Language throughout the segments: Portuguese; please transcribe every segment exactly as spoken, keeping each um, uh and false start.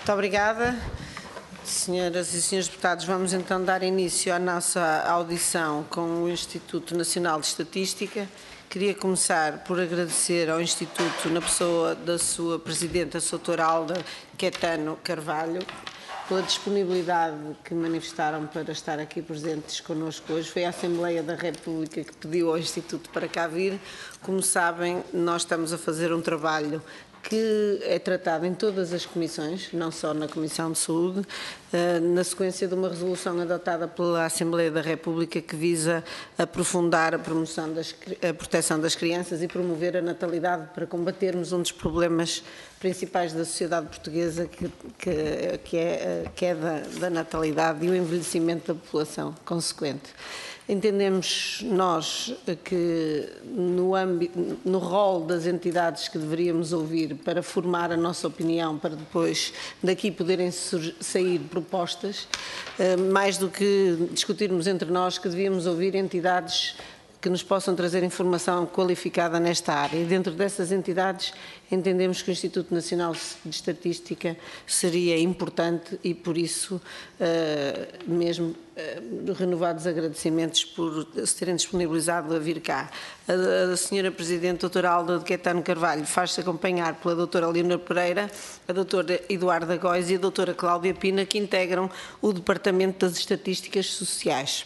Muito obrigada. Senhoras e senhores deputados, vamos então dar início à nossa audição com o Instituto Nacional de Estatística. Queria começar por agradecer ao Instituto, na pessoa da sua Presidente, a doutora Alda Caetano Carvalho, pela disponibilidade que manifestaram para estar aqui presentes connosco hoje. Foi a Assembleia da República que pediu ao Instituto para cá vir. Como sabem, nós estamos a fazer um trabalho que é tratado em todas as comissões, não só na Comissão de Saúde, na sequência de uma resolução adotada pela Assembleia da República que visa aprofundar a promoção das, a proteção das crianças e promover a natalidade para combatermos um dos problemas principais da sociedade portuguesa, que, que, que é a queda da natalidade e o envelhecimento da população consequente. Entendemos nós que no, âmbito, no rol das entidades que deveríamos ouvir para formar a nossa opinião, para depois daqui poderem sair propostas, mais do que discutirmos entre nós, que devíamos ouvir entidades que nos possam trazer informação qualificada nesta área. E dentro dessas entidades entendemos que o Instituto Nacional de Estatística seria importante e por isso uh, mesmo uh, renovados agradecimentos por se terem disponibilizado a vir cá. A, a senhora Presidente, doutora Alda Caetano Carvalho, faz-se acompanhar pela doutora Leonor Pereira, a doutora Eduarda Góis e a doutora Cláudia Pina, que integram o Departamento das Estatísticas Sociais,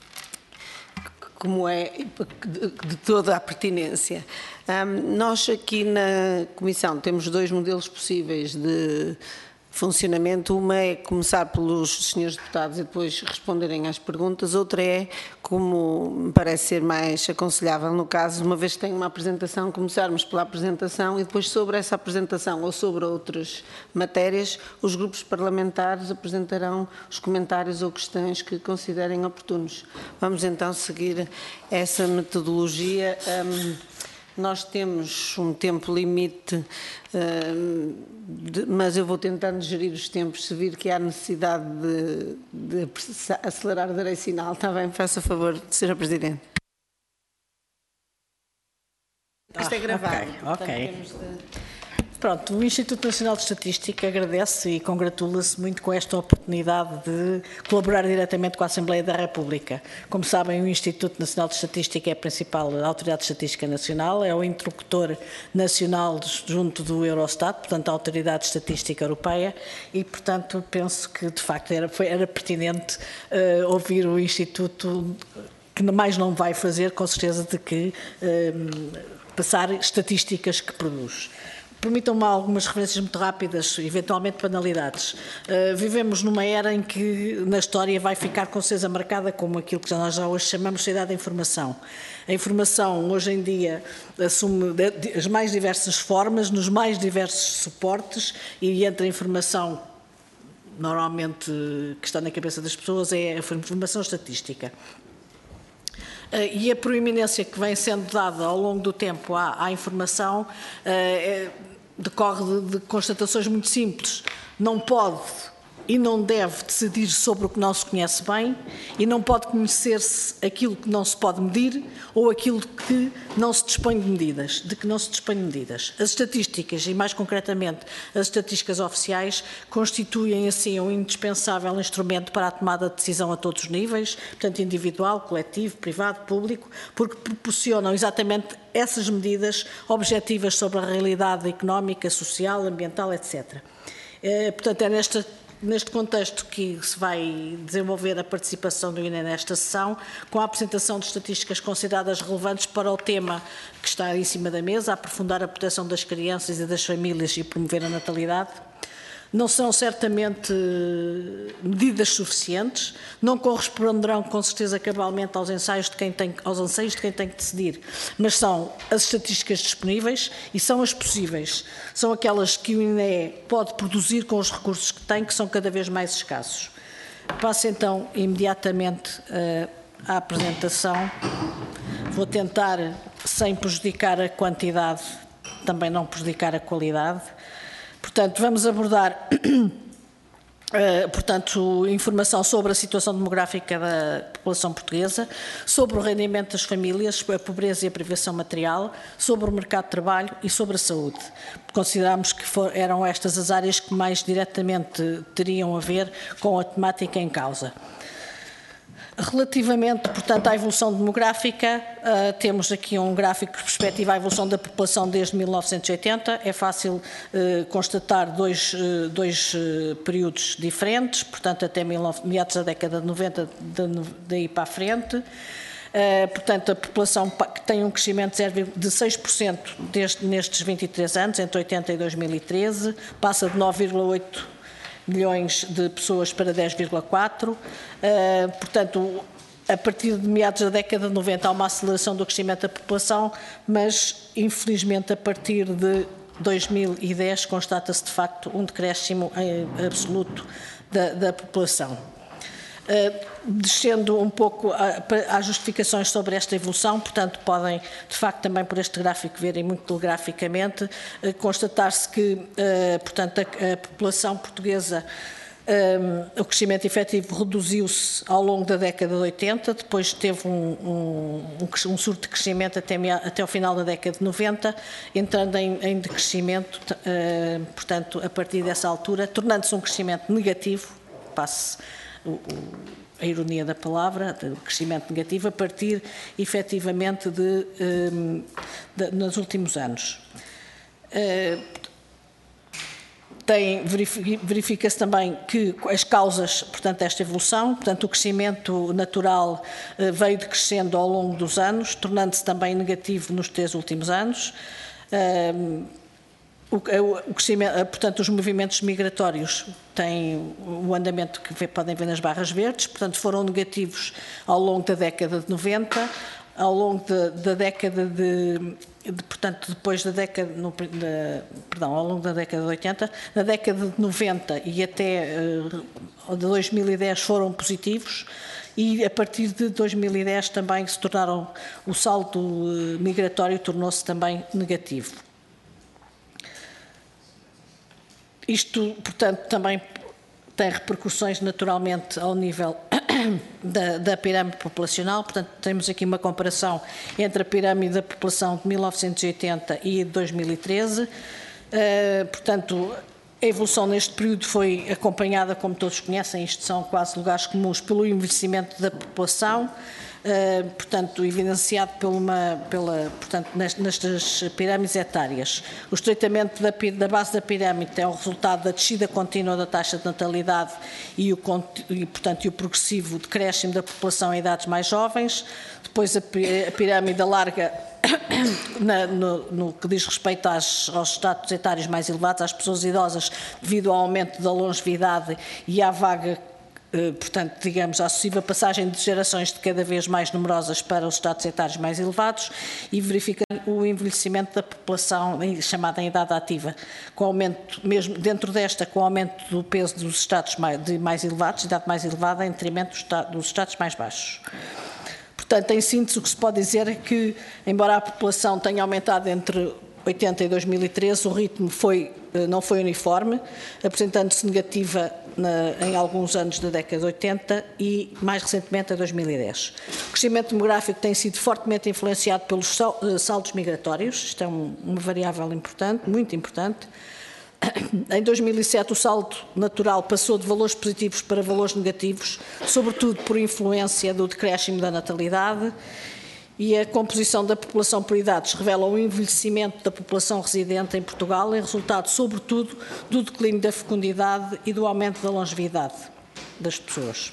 como é de toda a pertinência. Um, nós aqui na Comissão temos dois modelos possíveis de funcionamento. Uma é começar pelos senhores deputados e depois responderem às perguntas. Outra é, como me parece ser mais aconselhável no caso, uma vez que tem uma apresentação, começarmos pela apresentação e depois sobre essa apresentação ou sobre outras matérias, os grupos parlamentares apresentarão os comentários ou questões que considerem oportunos. Vamos então seguir essa metodologia. Um, Nós temos um tempo limite, uh, de, mas eu vou tentando gerir os tempos. Se vir que há necessidade de, de acelerar, darei sinal. Está bem? Faça favor, senhora Presidente. Isto é gravado. Ah, ok, ok. Pronto, o Instituto Nacional de Estatística agradece e congratula-se muito com esta oportunidade de colaborar diretamente com a Assembleia da República. Como sabem, o Instituto Nacional de Estatística é a principal autoridade de estatística nacional, é o interlocutor nacional junto do Eurostat, portanto a Autoridade de Estatística Europeia, e portanto penso que de facto era, foi, era pertinente uh, ouvir o Instituto, que mais não vai fazer, com certeza, de que uh, passar estatísticas que produz. Permitam-me algumas referências muito rápidas, eventualmente banalidades. Uh, vivemos numa era em que na história vai ficar com certeza marcada como aquilo que nós já hoje chamamos de sociedade da informação. A informação hoje em dia assume as mais diversas formas, nos mais diversos suportes, e entre a informação normalmente que está na cabeça das pessoas é a informação estatística. Uh, e a proeminência que vem sendo dada ao longo do tempo à, à informação uh, é, decorre de, de constatações muito simples. Não pode e não deve decidir sobre o que não se conhece bem e não pode conhecer-se aquilo que não se pode medir ou aquilo que não se dispõe de medidas, de que não se dispõe de medidas. As estatísticas, e mais concretamente as estatísticas oficiais, constituem assim um indispensável instrumento para a tomada de decisão a todos os níveis, portanto individual, coletivo, privado, público, porque proporcionam exatamente essas medidas objetivas sobre a realidade económica, social, ambiental, etcétera. É, portanto, é nesta Neste contexto que se vai desenvolver a participação do I N E nesta sessão, com a apresentação de estatísticas consideradas relevantes para o tema que está em cima da mesa, aprofundar a proteção das crianças e das famílias e promover a natalidade. Não são certamente medidas suficientes, não corresponderão com certeza cabalmente aos ensaios de quem tem, aos anseios de quem tem que decidir, mas são as estatísticas disponíveis e são as possíveis. São aquelas que o I N E pode produzir com os recursos que tem, que são cada vez mais escassos. Passo então imediatamente uh, à apresentação. Vou tentar, sem prejudicar a quantidade, também não prejudicar a qualidade. Portanto, vamos abordar Uh, portanto, informação sobre a situação demográfica da população portuguesa, sobre o rendimento das famílias, a pobreza e a privação material, sobre o mercado de trabalho e sobre a saúde. Consideramos que for, eram estas as áreas que mais diretamente teriam a ver com a temática em causa. Relativamente, portanto, à evolução demográfica, uh, temos aqui um gráfico que perspectiva a evolução da população desde mil novecentos e oitenta. É fácil uh, constatar dois, uh, dois uh, períodos diferentes, portanto, até meados da década de noventa, de, daí para a frente. Uh, portanto, a população que tem um crescimento de seis por cento desde, nestes vinte e três anos, entre oitenta e dois mil e treze, passa de nove vírgula oito milhões de pessoas para dez vírgula quatro. Uh, portanto, a partir de meados da década de noventa há uma aceleração do crescimento da população, mas infelizmente a partir de dois mil e dez constata-se de facto um decréscimo absoluto da, da população. Uh, descendo um pouco às justificações sobre esta evolução, portanto, podem, de facto, também por este gráfico verem muito telegraficamente, uh, constatar-se que, uh, portanto, a, a população portuguesa, um, o crescimento efetivo reduziu-se ao longo da década de oitenta, depois teve um, um, um surto de crescimento até, até ao final da década de noventa, entrando em, em decrescimento, uh, portanto, a partir dessa altura, tornando-se um crescimento negativo, passe O, o, a ironia da palavra, do crescimento negativo, a partir, efetivamente, de, um, de, nos últimos anos. Uh, tem, verifica-se também que as causas, portanto, desta evolução, portanto, o crescimento natural uh, veio decrescendo ao longo dos anos, tornando-se também negativo nos três últimos anos. Uh, O, o crescimento, portanto, os movimentos migratórios têm o andamento que vê, podem ver nas barras verdes, portanto, foram negativos ao longo da década de noventa, ao longo de, da década de, de, portanto, depois da década, no, de, perdão, ao longo da década de oitenta, na década de noventa e até uh, de dois mil e dez foram positivos, e a partir de dois mil e dez também se tornaram, o saldo uh, migratório tornou-se também negativo. Isto, portanto, também tem repercussões naturalmente ao nível da, da pirâmide populacional. Portanto, temos aqui uma comparação entre a pirâmide da população de mil novecentos e oitenta e de dois mil e treze. Uh, portanto, a evolução neste período foi acompanhada, como todos conhecem, isto são quase lugares comuns, pelo envelhecimento da população. Uh, portanto, evidenciado por uma, pela, portanto, nestas pirâmides etárias. O estreitamento da, da base da pirâmide é o resultado da descida contínua da taxa de natalidade e o, e, portanto, e o progressivo decréscimo da população em idades mais jovens. Depois a, a pirâmide alarga na, no, no que diz respeito às, aos status etários mais elevados, às pessoas idosas, devido ao aumento da longevidade e à vaga, portanto, digamos, a sucessiva passagem de gerações de cada vez mais numerosas para os estados etários mais elevados, e verifica o envelhecimento da população chamada em idade ativa, com aumento, mesmo dentro desta, com aumento do peso dos estados mais, de mais elevados, idade mais elevada, em detrimento dos estados mais baixos. Portanto, em síntese, o que se pode dizer é que, embora a população tenha aumentado entre oitenta e dois mil e treze, o ritmo foi, não foi uniforme, apresentando-se negativa na, em alguns anos da década de oitenta e, mais recentemente, a dois mil e dez. O crescimento demográfico tem sido fortemente influenciado pelos saltos migratórios, isto é um, uma variável importante, muito importante. Em dois mil e sete, o saldo natural passou de valores positivos para valores negativos, sobretudo por influência do decréscimo da natalidade, e a composição da população por idades revela o envelhecimento da população residente em Portugal, em resultado, sobretudo, do declínio da fecundidade e do aumento da longevidade das pessoas.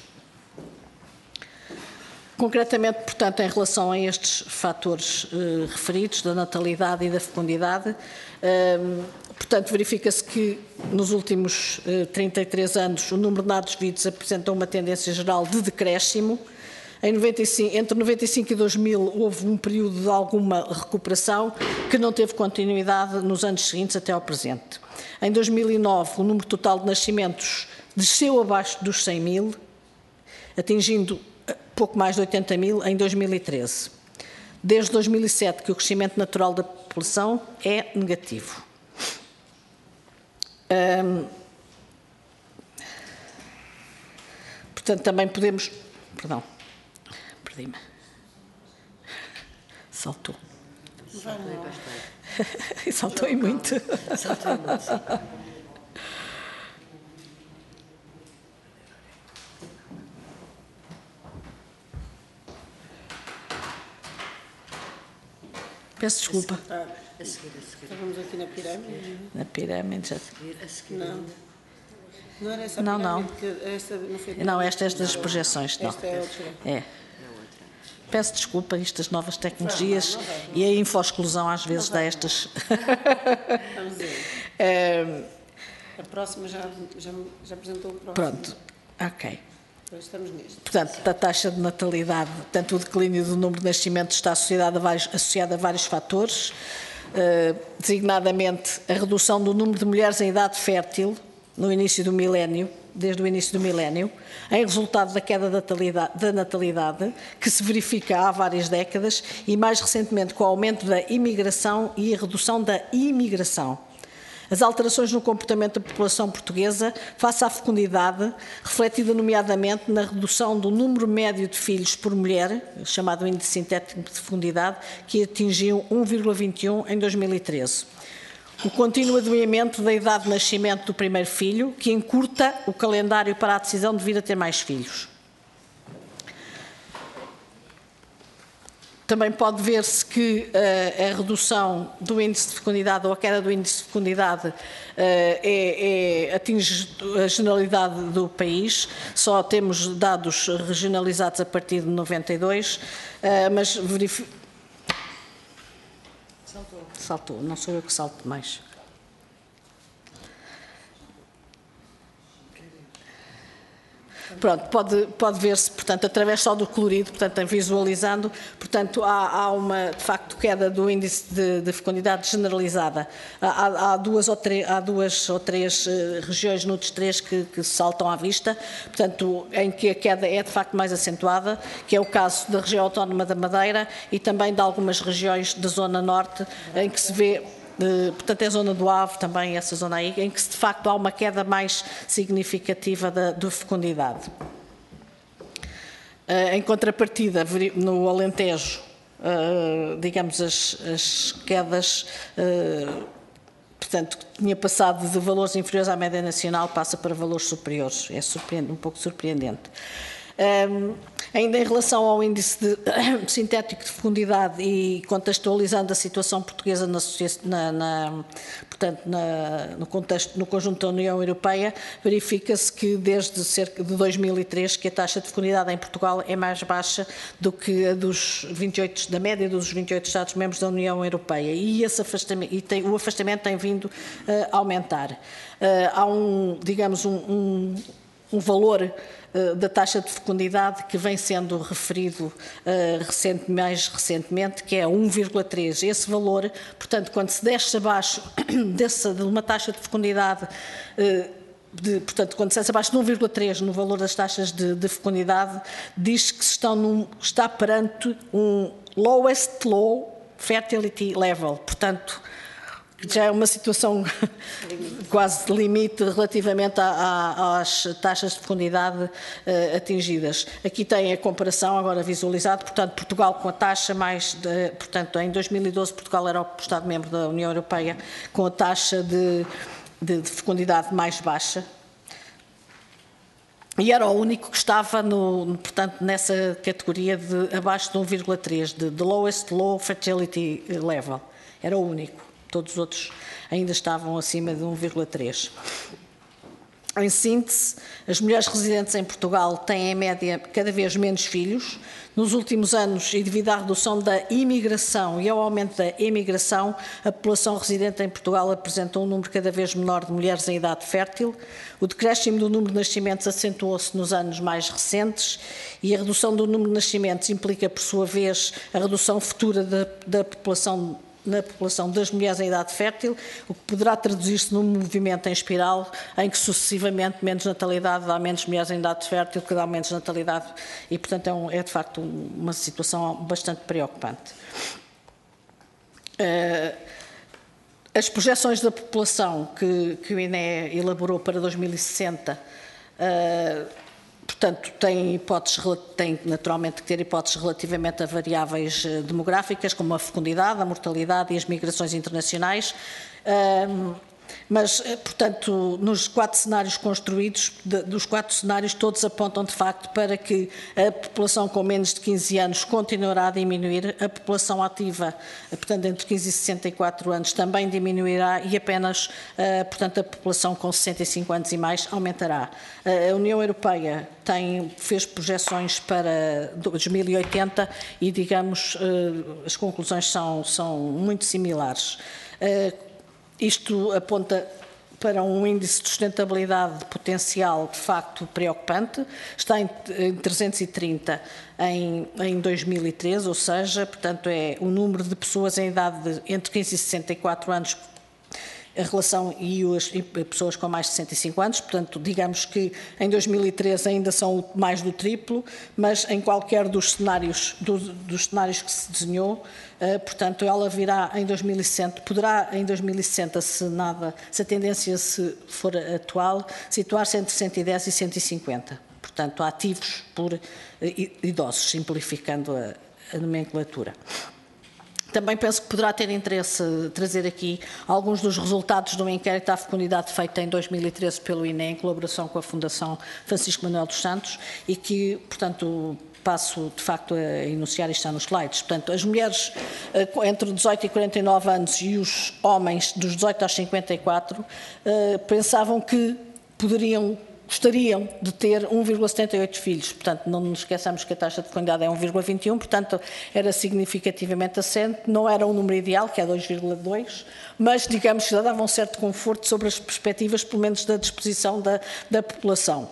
Concretamente, portanto, em relação a estes fatores eh, referidos, da natalidade e da fecundidade, eh, portanto, verifica-se que nos últimos eh, trinta e três anos o número de nados-vivos apresenta uma tendência geral de decréscimo. Em noventa e cinco, entre noventa e cinco e dois mil houve um período de alguma recuperação que não teve continuidade nos anos seguintes até ao presente. Em dois mil e nove, o número total de nascimentos desceu abaixo dos cem mil, atingindo pouco mais de oitenta mil em dois mil e treze. Desde dois mil e sete que o crescimento natural da população é negativo. Um, portanto, também podemos... Perdão, perdi-me. Saltou. Saltou e muito. Saltou e muito, sim. Peço desculpa. A seguir, a seguir. Estávamos aqui na pirâmide? Na pirâmide já... A seguir, a seguir. Não. Não era essa a Não, pirâmide? não. Que esta não foi Não, esta é das projeções, não. Esta é outra. É. Peço desculpa, estas novas tecnologias e a infosclusão às vezes dá estas... Vamos ver. É, A próxima já, já, já apresentou o próximo. pronto, ok. Depois estamos neste. Portanto, a taxa de natalidade, portanto, o declínio do número de nascimentos está associado a vários, associado a vários fatores, eh, designadamente a redução do número de mulheres em idade fértil no início do milénio, desde o início do milénio, em resultado da queda da natalidade, da natalidade, que se verifica há várias décadas, e mais recentemente com o aumento da imigração e a redução da imigração. As alterações no comportamento da população portuguesa face à fecundidade, refletida nomeadamente na redução do número médio de filhos por mulher, chamado índice sintético de fecundidade, que atingiu um vírgula vinte e um em dois mil e treze. O contínuo adiamento da idade de nascimento do primeiro filho, que encurta o calendário para a decisão de vir a ter mais filhos. Também pode ver-se que uh, a redução do índice de fecundidade ou a queda do índice de fecundidade uh, é, é, atinge a generalidade do país. Só temos dados regionalizados a partir de noventa e dois, uh, mas verifico... Saltou. Saltou, não sou eu que salto mais. Pronto, pode, pode ver-se, portanto, através só do colorido, portanto, visualizando, portanto, há, há uma, de facto, queda do índice de, de fecundidade generalizada. Há, há, duas, ou três, há duas ou três uh, regiões no três que, que saltam à vista, portanto, em que a queda é, de facto, mais acentuada, que é o caso da região autónoma da Madeira e também de algumas regiões da zona norte, em que se vê... De, portanto, é a zona do Ave, também essa zona aí, em que de facto há uma queda mais significativa da, da fecundidade. Uh, em contrapartida, no Alentejo, uh, digamos, as, as quedas, uh, portanto, que tinha passado de valores inferiores à média nacional, passa para valores superiores. É surpreendente, um pouco surpreendente. Um, ainda em relação ao índice de, sintético de fecundidade e contextualizando a situação portuguesa na, na, na, portanto, na, no, contexto, no conjunto da União Europeia, verifica-se que desde cerca de dois mil e três que a taxa de fecundidade em Portugal é mais baixa do que a dos vinte e oito, da média dos vinte e oito Estados-membros da União Europeia, e, esse afastamento, e tem, o afastamento tem vindo uh, a aumentar. Uh, há um, digamos, um, um, um valor da taxa de fecundidade que vem sendo referido uh, recente, mais recentemente, que é um vírgula três. Esse valor, portanto, quando se desce abaixo dessa, de uma taxa de fecundidade, uh, de, portanto, quando se desce abaixo de um vírgula três no valor das taxas de, de fecundidade, diz que se estão num, está perante um lowest low fertility level, portanto, já é uma situação quase de limite relativamente a, a, às taxas de fecundidade uh, atingidas. Aqui tem a comparação agora visualizado, portanto, Portugal com a taxa mais, de, portanto, em dois mil e doze Portugal era o Estado-membro da União Europeia com a taxa de, de, de fecundidade mais baixa. E era o único que estava, no, portanto, nessa categoria de abaixo de um vírgula três, de, de lowest low fertility level. Era o único. Todos os outros ainda estavam acima de um vírgula três. Em síntese, as mulheres residentes em Portugal têm, em média, cada vez menos filhos. Nos últimos anos, e devido à redução da imigração e ao aumento da emigração, a população residente em Portugal apresenta um número cada vez menor de mulheres em idade fértil. O decréscimo do número de nascimentos acentuou-se nos anos mais recentes e a redução do número de nascimentos implica, por sua vez, a redução futura da, da população na população das mulheres em idade fértil, o que poderá traduzir-se num movimento em espiral em que sucessivamente menos natalidade dá menos mulheres em idade fértil, que dá menos natalidade e, portanto, é, um, é de facto uma situação bastante preocupante. Uh, as projeções da população que, que o I N E elaborou para dois mil e sessenta uh, portanto, tem, hipóteses, tem naturalmente que ter hipóteses relativamente a variáveis demográficas, como a fecundidade, a mortalidade e as migrações internacionais. Um, Mas, portanto, nos quatro cenários construídos, de, dos quatro cenários, todos apontam de facto para que a população com menos de quinze anos continuará a diminuir, a população ativa, portanto, entre quinze e sessenta e quatro anos, também diminuirá e apenas, portanto, a população com sessenta e cinco anos e mais aumentará. A União Europeia tem, fez projeções para dois mil e oitenta e, digamos, as conclusões são, são muito similares. Isto aponta para um índice de sustentabilidade potencial de facto preocupante, está em trezentos e trinta em, em dois mil e treze, ou seja, portanto é o número de pessoas em idade de entre quinze e sessenta e quatro anos a relação e as pessoas com mais de sessenta e cinco anos, portanto, digamos que em dois mil e treze ainda são mais do triplo, mas em qualquer dos cenários, do, dos cenários que se desenhou, uh, portanto, ela virá em dois mil e sessenta, poderá em dois mil e sessenta, se nada, se a tendência se for atual, situar-se entre cento e dez e cento e cinquenta, portanto, ativos por uh, idosos, simplificando a, a nomenclatura. Também penso que poderá ter interesse trazer aqui alguns dos resultados do inquérito à fecundidade feito em dois mil e treze pelo I N E, em colaboração com a Fundação Francisco Manuel dos Santos, e que, portanto, passo de facto a enunciar e está nos slides. Portanto, as mulheres entre dezoito e quarenta e nove anos e os homens dos dezoito aos cinquenta e quatro pensavam que poderiam gostariam de ter um vírgula setenta e oito filhos, portanto não nos esqueçamos que a taxa de fecundidade é um vírgula vinte e um, portanto era significativamente assente, não era o número ideal, que é dois vírgula dois, mas digamos que já dava um certo conforto sobre as perspectivas, pelo menos da disposição da, da população.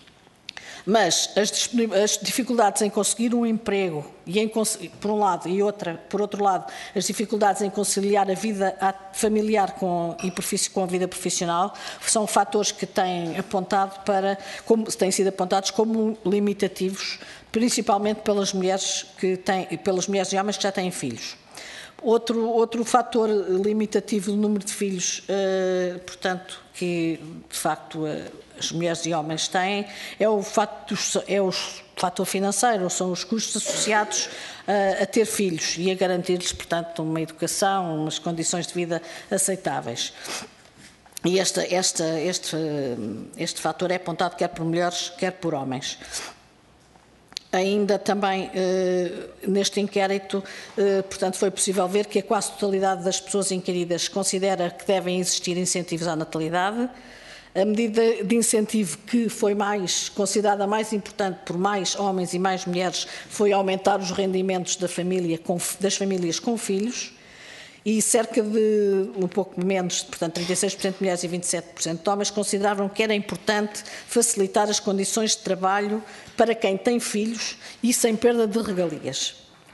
Mas as, as dificuldades em conseguir um emprego, e em, por um lado, e outra, por outro lado, as dificuldades em conciliar a vida familiar com, e com a vida profissional, são fatores que têm apontado para, como, têm sido apontados como limitativos, principalmente pelas mulheres, que têm, pelas mulheres e homens que já têm filhos. Outro, outro fator limitativo do número de filhos, eh, portanto, que de facto as mulheres e homens têm, é o, facto dos, é o fator financeiro, são os custos associados eh, a ter filhos e a garantir-lhes, portanto, uma educação, umas condições de vida aceitáveis. E esta, esta, este, este fator é apontado quer por mulheres, quer por homens. Ainda também, eh, neste inquérito, eh, portanto, foi possível ver que a quase totalidade das pessoas inquiridas considera que devem existir incentivos à natalidade. A medida de incentivo que foi mais, considerada mais importante por mais homens e mais mulheres foi aumentar os rendimentos da família com, das famílias com filhos. E cerca de, um pouco menos, portanto, trinta e seis por cento de mulheres e vinte e sete por cento de homens consideravam que era importante facilitar as condições de trabalho para quem tem filhos e sem perda de regalias.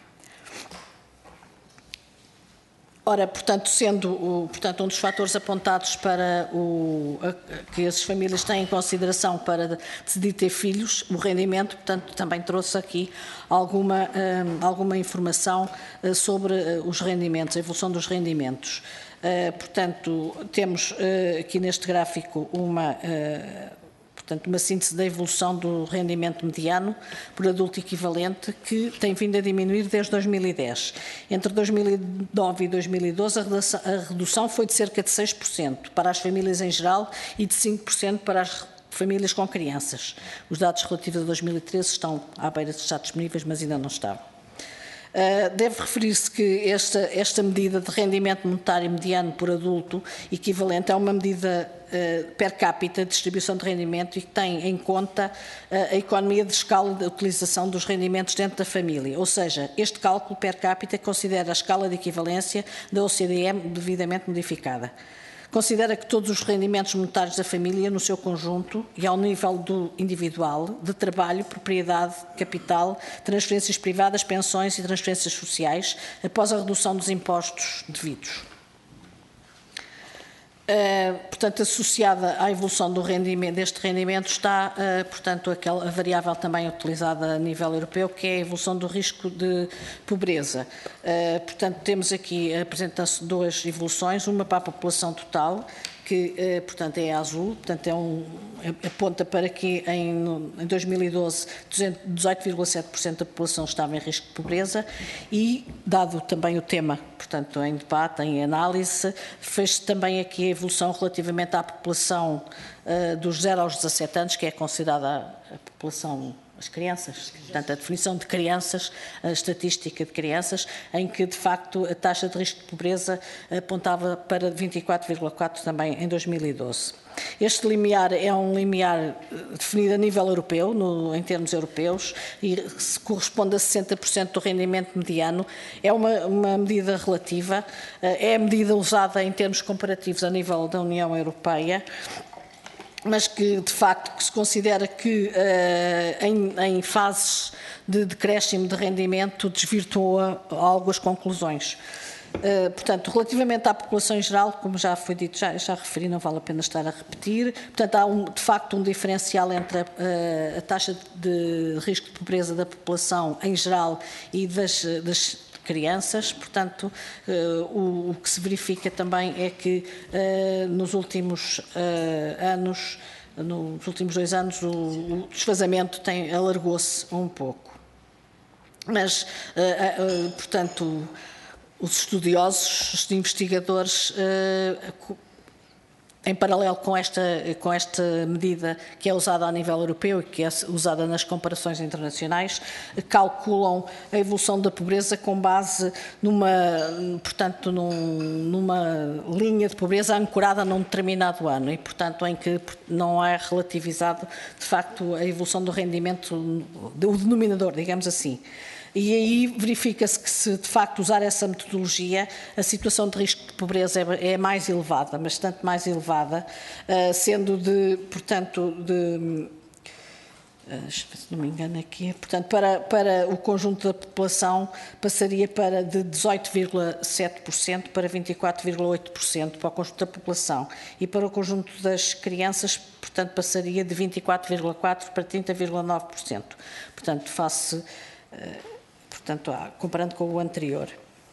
Ora, portanto, sendo o, portanto, um dos fatores apontados para o, a, que as famílias têm em consideração para decidir ter filhos, o rendimento, portanto, também trouxe aqui alguma, um, alguma informação uh, sobre uh, os rendimentos, a evolução dos rendimentos. Uh, portanto, temos uh, aqui neste gráfico uma... Uh, Portanto, uma síntese da evolução do rendimento mediano por adulto equivalente que tem vindo a diminuir desde dois mil e dez. Entre dois mil e nove e dois mil e doze, a redução foi de cerca de seis por cento para as famílias em geral e de cinco por cento para as famílias com crianças. Os dados relativos a dois mil e treze estão à beira de estar disponíveis, mas ainda não estavam. Uh, deve referir-se que esta, esta medida de rendimento monetário mediano por adulto equivalente é uma medida uh, per capita de distribuição de rendimento e que tem em conta uh, a economia de escala de utilização dos rendimentos dentro da família. Ou seja, este cálculo per capita considera a escala de equivalência da O C D E devidamente modificada. Considera que todos os rendimentos monetários da família, no seu conjunto, e ao nível do individual, de trabalho, propriedade, capital, transferências privadas, pensões e transferências sociais, após a redução dos impostos devidos. Uh, portanto, associada à evolução do rendimento, deste rendimento está, uh, portanto, aquela, a variável também utilizada a nível europeu, que é a evolução do risco de pobreza. Uh, portanto, temos aqui, apresentam-se duas evoluções, uma para a população total, que, portanto, é azul, portanto, é um, aponta para que em, em dois mil e doze dezoito vírgula sete por cento da população estava em risco de pobreza e, dado também o tema, portanto, em debate, em análise, fez também aqui a evolução relativamente à população uh, dos zero aos dezassete anos, que é considerada a, a população, as crianças, portanto, a definição de crianças, a estatística de crianças, em que, de facto, a taxa de risco de pobreza apontava para vinte e quatro vírgula quatro também em dois mil e doze. Este limiar é um limiar definido a nível europeu, no, em termos europeus, e corresponde a sessenta por cento do rendimento mediano. É uma, uma medida relativa, é a medida usada em termos comparativos a nível da União Europeia, mas que, de facto, que se considera que uh, em, em fases de decréscimo de rendimento desvirtua algo as conclusões. Uh, portanto, relativamente à população em geral, como já foi dito, já, já referi, não vale a pena estar a repetir, portanto, há um, de facto um diferencial entre a, uh, a taxa de risco de pobreza da população em geral e das, das crianças, portanto, uh, o, o que se verifica também é que uh, nos últimos uh, anos, nos últimos dois anos, o, o desfazamento tem, alargou-se um pouco. Mas, uh, uh, portanto, os estudiosos, os investigadores, uh, em paralelo com esta, com esta medida que é usada a nível europeu e que é usada nas comparações internacionais, calculam a evolução da pobreza com base numa, portanto, num, numa linha de pobreza ancorada num determinado ano e, portanto, em que não é relativizado, de facto, a evolução do rendimento, do denominador, digamos assim. E aí verifica-se que, se de facto usar essa metodologia, a situação de risco de pobreza é, é mais elevada, bastante mais elevada, uh, sendo de, portanto, de, uh, se não me engano aqui, portanto, para, para o conjunto da população passaria para de dezoito vírgula sete por cento para vinte e quatro vírgula oito por cento para o conjunto da população e para o conjunto das crianças, portanto, passaria de vinte e quatro vírgula quatro por cento para trinta vírgula nove por cento. Portanto, face... Uh, Portanto, comparando com o anterior.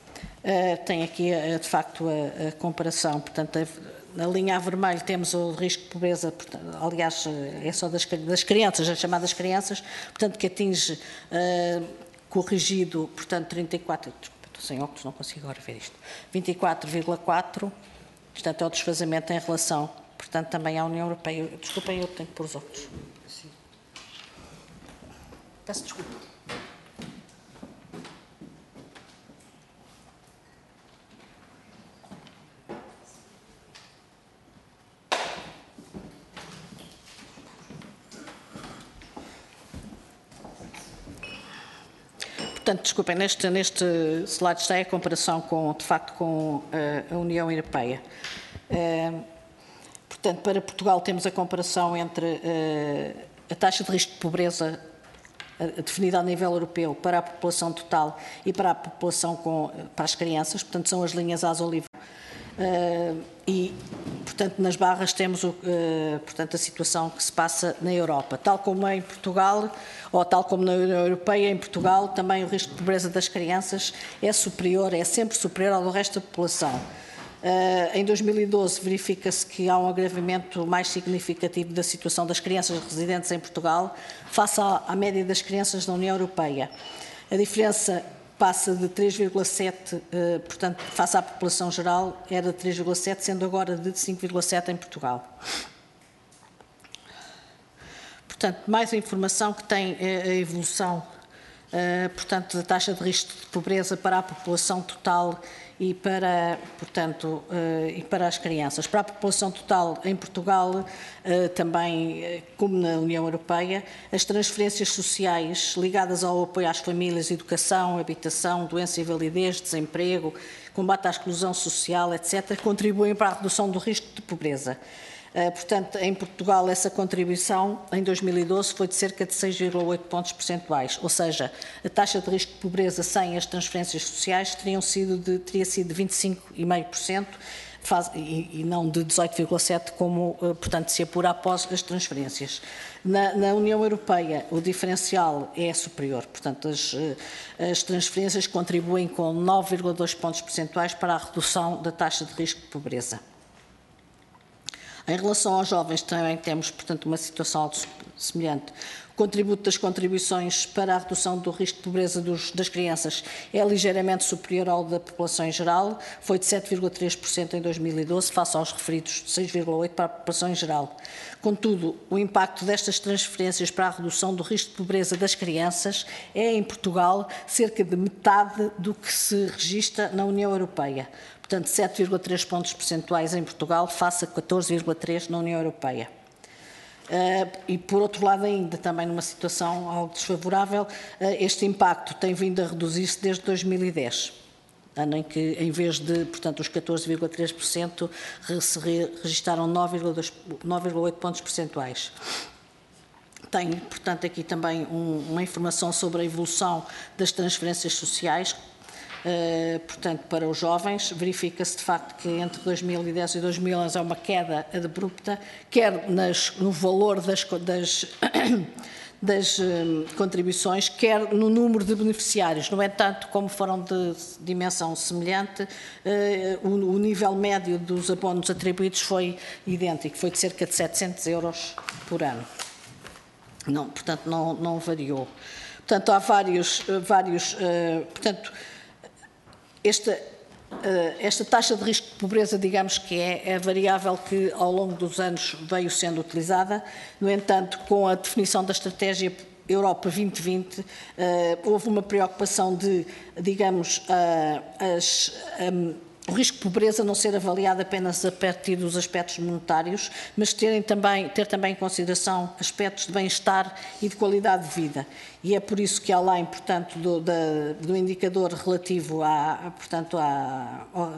Uh, tem aqui, uh, de facto, a, a comparação. Portanto, a, na linha a vermelho temos o risco de pobreza, portanto, aliás, é só das, das crianças, as chamadas crianças, portanto, que atinge, uh, corrigido, portanto, trinta e quatro, estou sem óculos, não consigo agora ver isto, vinte e quatro vírgula quatro, portanto, é o desfazamento em relação, portanto, também à União Europeia. Desculpem, eu tenho que pôr os óculos. Peço desculpa. Portanto, desculpem, neste, neste slide está a comparação com, de facto, com uh, a União Europeia. Uh, portanto, para Portugal temos a comparação entre uh, a taxa de risco de pobreza uh, definida a nível europeu para a população total e para a população com, para as crianças, portanto, são as linhas azul-oliva. Uh, e, portanto, nas barras temos o, uh, portanto, a situação que se passa na Europa. Tal como é em Portugal, ou tal como na União Europeia, em Portugal, também o risco de pobreza das crianças é superior, é sempre superior ao do resto da população. Uh, em dois mil e doze verifica-se que há um agravamento mais significativo da situação das crianças residentes em Portugal face à, à média das crianças da União Europeia. A diferença passa de três vírgula sete, portanto, face à população geral, era de três vírgula sete, sendo agora de cinco vírgula sete em Portugal. Portanto, mais a informação que tem a evolução, portanto, da taxa de risco de pobreza para a população total e para, portanto, e para as crianças. Para a população total em Portugal, também como na União Europeia, as transferências sociais ligadas ao apoio às famílias, educação, habitação, doença e invalidez, desemprego, combate à exclusão social, etcétera, contribuem para a redução do risco de pobreza. Portanto, em Portugal, essa contribuição, em dois mil e doze, foi de cerca de seis vírgula oito pontos percentuais, ou seja, a taxa de risco de pobreza sem as transferências sociais teriam sido de, teria sido de vinte e cinco vírgula cinco por cento e, e não de dezoito vírgula sete por cento, como, portanto, se apura após as transferências. Na, na União Europeia, o diferencial é superior, portanto, as, as transferências contribuem com nove vírgula dois pontos percentuais para a redução da taxa de risco de pobreza. Em relação aos jovens, também temos, portanto, uma situação semelhante. O contributo das contribuições para a redução do risco de pobreza dos, das crianças é ligeiramente superior ao da população em geral, foi de sete vírgula três por cento em dois mil e doze, face aos referidos de seis vírgula oito por cento para a população em geral. Contudo, o impacto destas transferências para a redução do risco de pobreza das crianças é, em Portugal, cerca de metade do que se registra na União Europeia. Portanto, sete vírgula três pontos percentuais em Portugal, face a catorze vírgula três na União Europeia. Uh, e, por outro lado, ainda também numa situação algo desfavorável, uh, este impacto tem vindo a reduzir-se desde dois mil e dez, ano em que, em vez de, portanto, os catorze vírgula três por cento, se registaram nove vírgula oito pontos percentuais. Tenho, portanto, aqui também um, uma informação sobre a evolução das transferências sociais. Uh, portanto, para os jovens, verifica-se de facto que entre dois mil e dez e dois mil e onze há uma queda abrupta, quer nas, no valor das, das, das um, contribuições, quer no número de beneficiários. No entanto, como foram de dimensão semelhante, uh, o, o nível médio dos abonos atribuídos foi idêntico, foi de cerca de setecentos euros por ano. Não, portanto, não, não variou. Portanto, há vários, vários uh, portanto, Esta, esta taxa de risco de pobreza, digamos que é, é a variável que ao longo dos anos veio sendo utilizada. No entanto, com a definição da estratégia Europa vinte vinte, houve uma preocupação de, digamos, as, o risco de pobreza não ser avaliado apenas a partir dos aspectos monetários, mas terem também, ter também em consideração aspectos de bem-estar e de qualidade de vida. E é por isso que, além, portanto, do, da, do indicador relativo à, portanto, à, ao,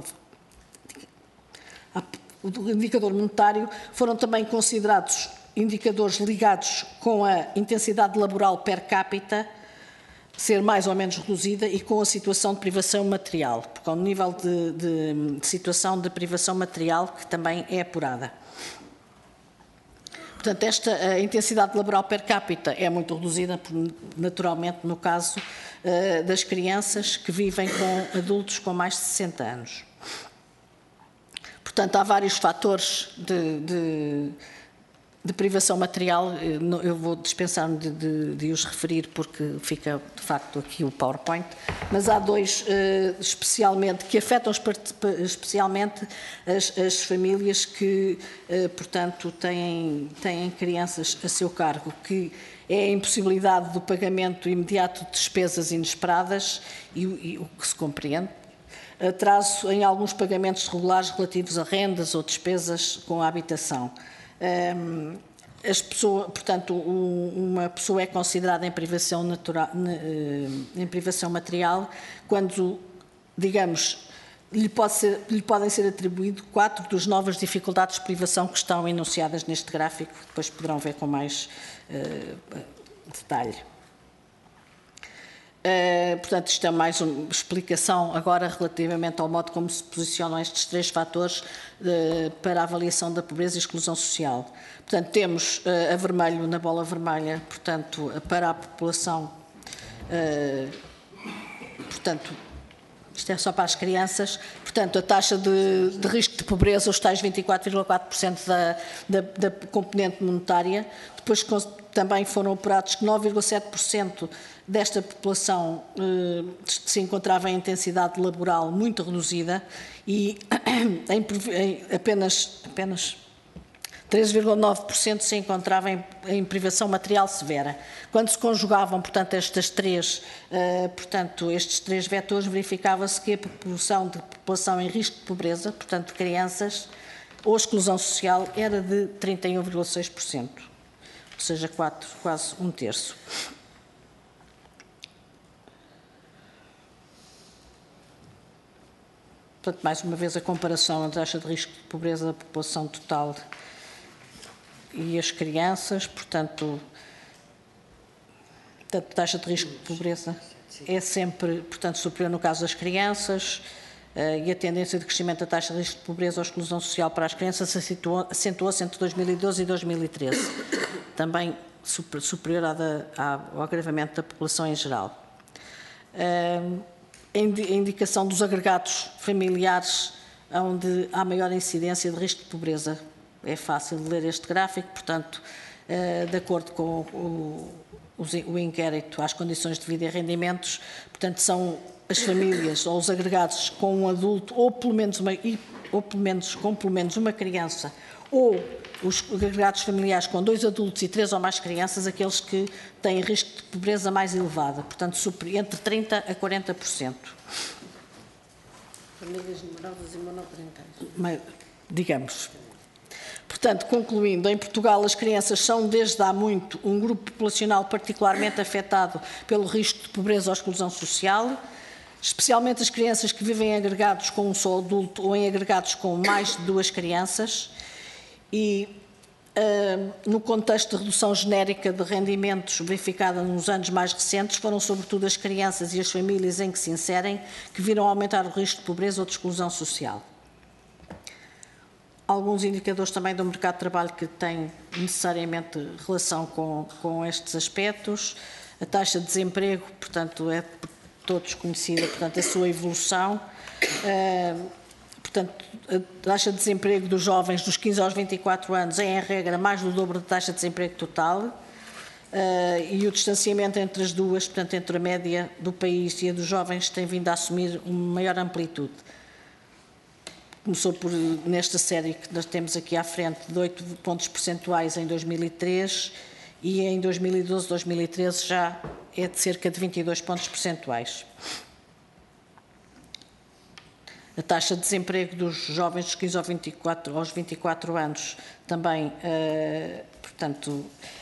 à, do indicador monetário, foram também considerados indicadores ligados com a intensidade laboral per capita ser mais ou menos reduzida e com a situação de privação material, porque há um nível de, de, de situação de privação material que também é apurada. Portanto, esta a intensidade laboral per capita é muito reduzida, naturalmente, no caso uh, das crianças que vivem com adultos com mais de sessenta anos. Portanto, há vários fatores de, de de privação material, eu vou dispensar-me de, de, de os referir porque fica, de facto, aqui o PowerPoint, mas há dois, uh, especialmente, que afetam especialmente as, as famílias que, uh, portanto, têm, têm crianças a seu cargo, que é a impossibilidade do pagamento imediato de despesas inesperadas e, e o que se compreende, atraso em alguns pagamentos regulares relativos a rendas ou despesas com a habitação. Um, as pessoas, portanto, um, uma pessoa é considerada em privação, natural, em privação material quando, digamos, lhe, pode ser, lhe podem ser atribuídos quatro das novas dificuldades de privação que estão enunciadas neste gráfico, que depois poderão ver com mais uh, detalhe. Uh, portanto, isto é mais uma explicação agora relativamente ao modo como se posicionam estes três fatores uh, para a avaliação da pobreza e exclusão social. Portanto, temos uh, a vermelho na bola vermelha, portanto, para a população, uh, portanto, isto é só para as crianças, portanto, a taxa de, de risco de pobreza, os tais vinte e quatro vírgula quatro por cento da, da, da componente monetária, depois também foram apurados que nove vírgula sete por cento desta população eh, se encontrava em intensidade laboral muito reduzida e em, em apenas, apenas treze vírgula nove por cento se encontrava em, em privação material severa. Quando se conjugavam, portanto, estas três, eh, portanto, estes três vetores, verificava-se que a proporção de população em risco de pobreza, portanto, de crianças, ou exclusão social, era de trinta e um vírgula seis por cento, ou seja, quatro, quase um terço. Portanto, mais uma vez, a comparação entre a taxa de risco de pobreza da população total e as crianças, portanto, a taxa de risco de pobreza é sempre, portanto, superior no caso das crianças, e a tendência de crescimento da taxa de risco de pobreza ou exclusão social para as crianças acentuou-se entre dois mil e doze e dois mil e treze, também superior ao agravamento da população em geral. A indicação dos agregados familiares onde há maior incidência de risco de pobreza, é fácil de ler este gráfico, portanto, de acordo com o, o inquérito às condições de vida e rendimentos, portanto, são as famílias ou os agregados com um adulto ou pelo menos, uma, ou pelo menos com pelo menos uma criança, ou os agregados familiares com dois adultos e três ou mais crianças, aqueles que têm risco de pobreza mais elevado, portanto, entre trinta por cento a quarenta por cento. Famílias numerosas e monoparentais. Digamos. Portanto, concluindo, em Portugal as crianças são desde há muito um grupo populacional particularmente afetado pelo risco de pobreza ou exclusão social, especialmente as crianças que vivem em agregados com um só adulto ou em agregados com mais de duas crianças e, uh, no contexto de redução genérica de rendimentos verificada nos anos mais recentes, foram sobretudo as crianças e as famílias em que se inserem que viram aumentar o risco de pobreza ou de exclusão social. Alguns indicadores também do mercado de trabalho que têm necessariamente relação com, com estes aspectos. A taxa de desemprego, portanto, é por todos conhecida, portanto, a sua evolução. Uh, portanto, a taxa de desemprego dos jovens dos quinze aos vinte e quatro anos é, em regra, mais do dobro da taxa de desemprego total. Uh, e o distanciamento entre as duas, portanto, entre a média do país e a dos jovens, tem vindo a assumir uma maior amplitude. Começou por, nesta série que nós temos aqui à frente, de oito pontos percentuais em dois mil e três e em dois mil e doze, dois mil e treze já é de cerca de vinte e dois pontos percentuais. A taxa de desemprego dos jovens dos quinze aos vinte e quatro, aos vinte e quatro anos também, uh, portanto,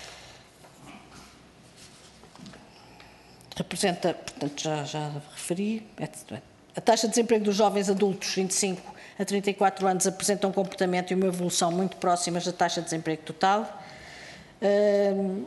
representa, portanto, já, já referi, etcétera. A taxa de desemprego dos jovens adultos vinte e cinco a trinta e quatro anos apresenta um comportamento e uma evolução muito próximas da taxa de desemprego total. Uh,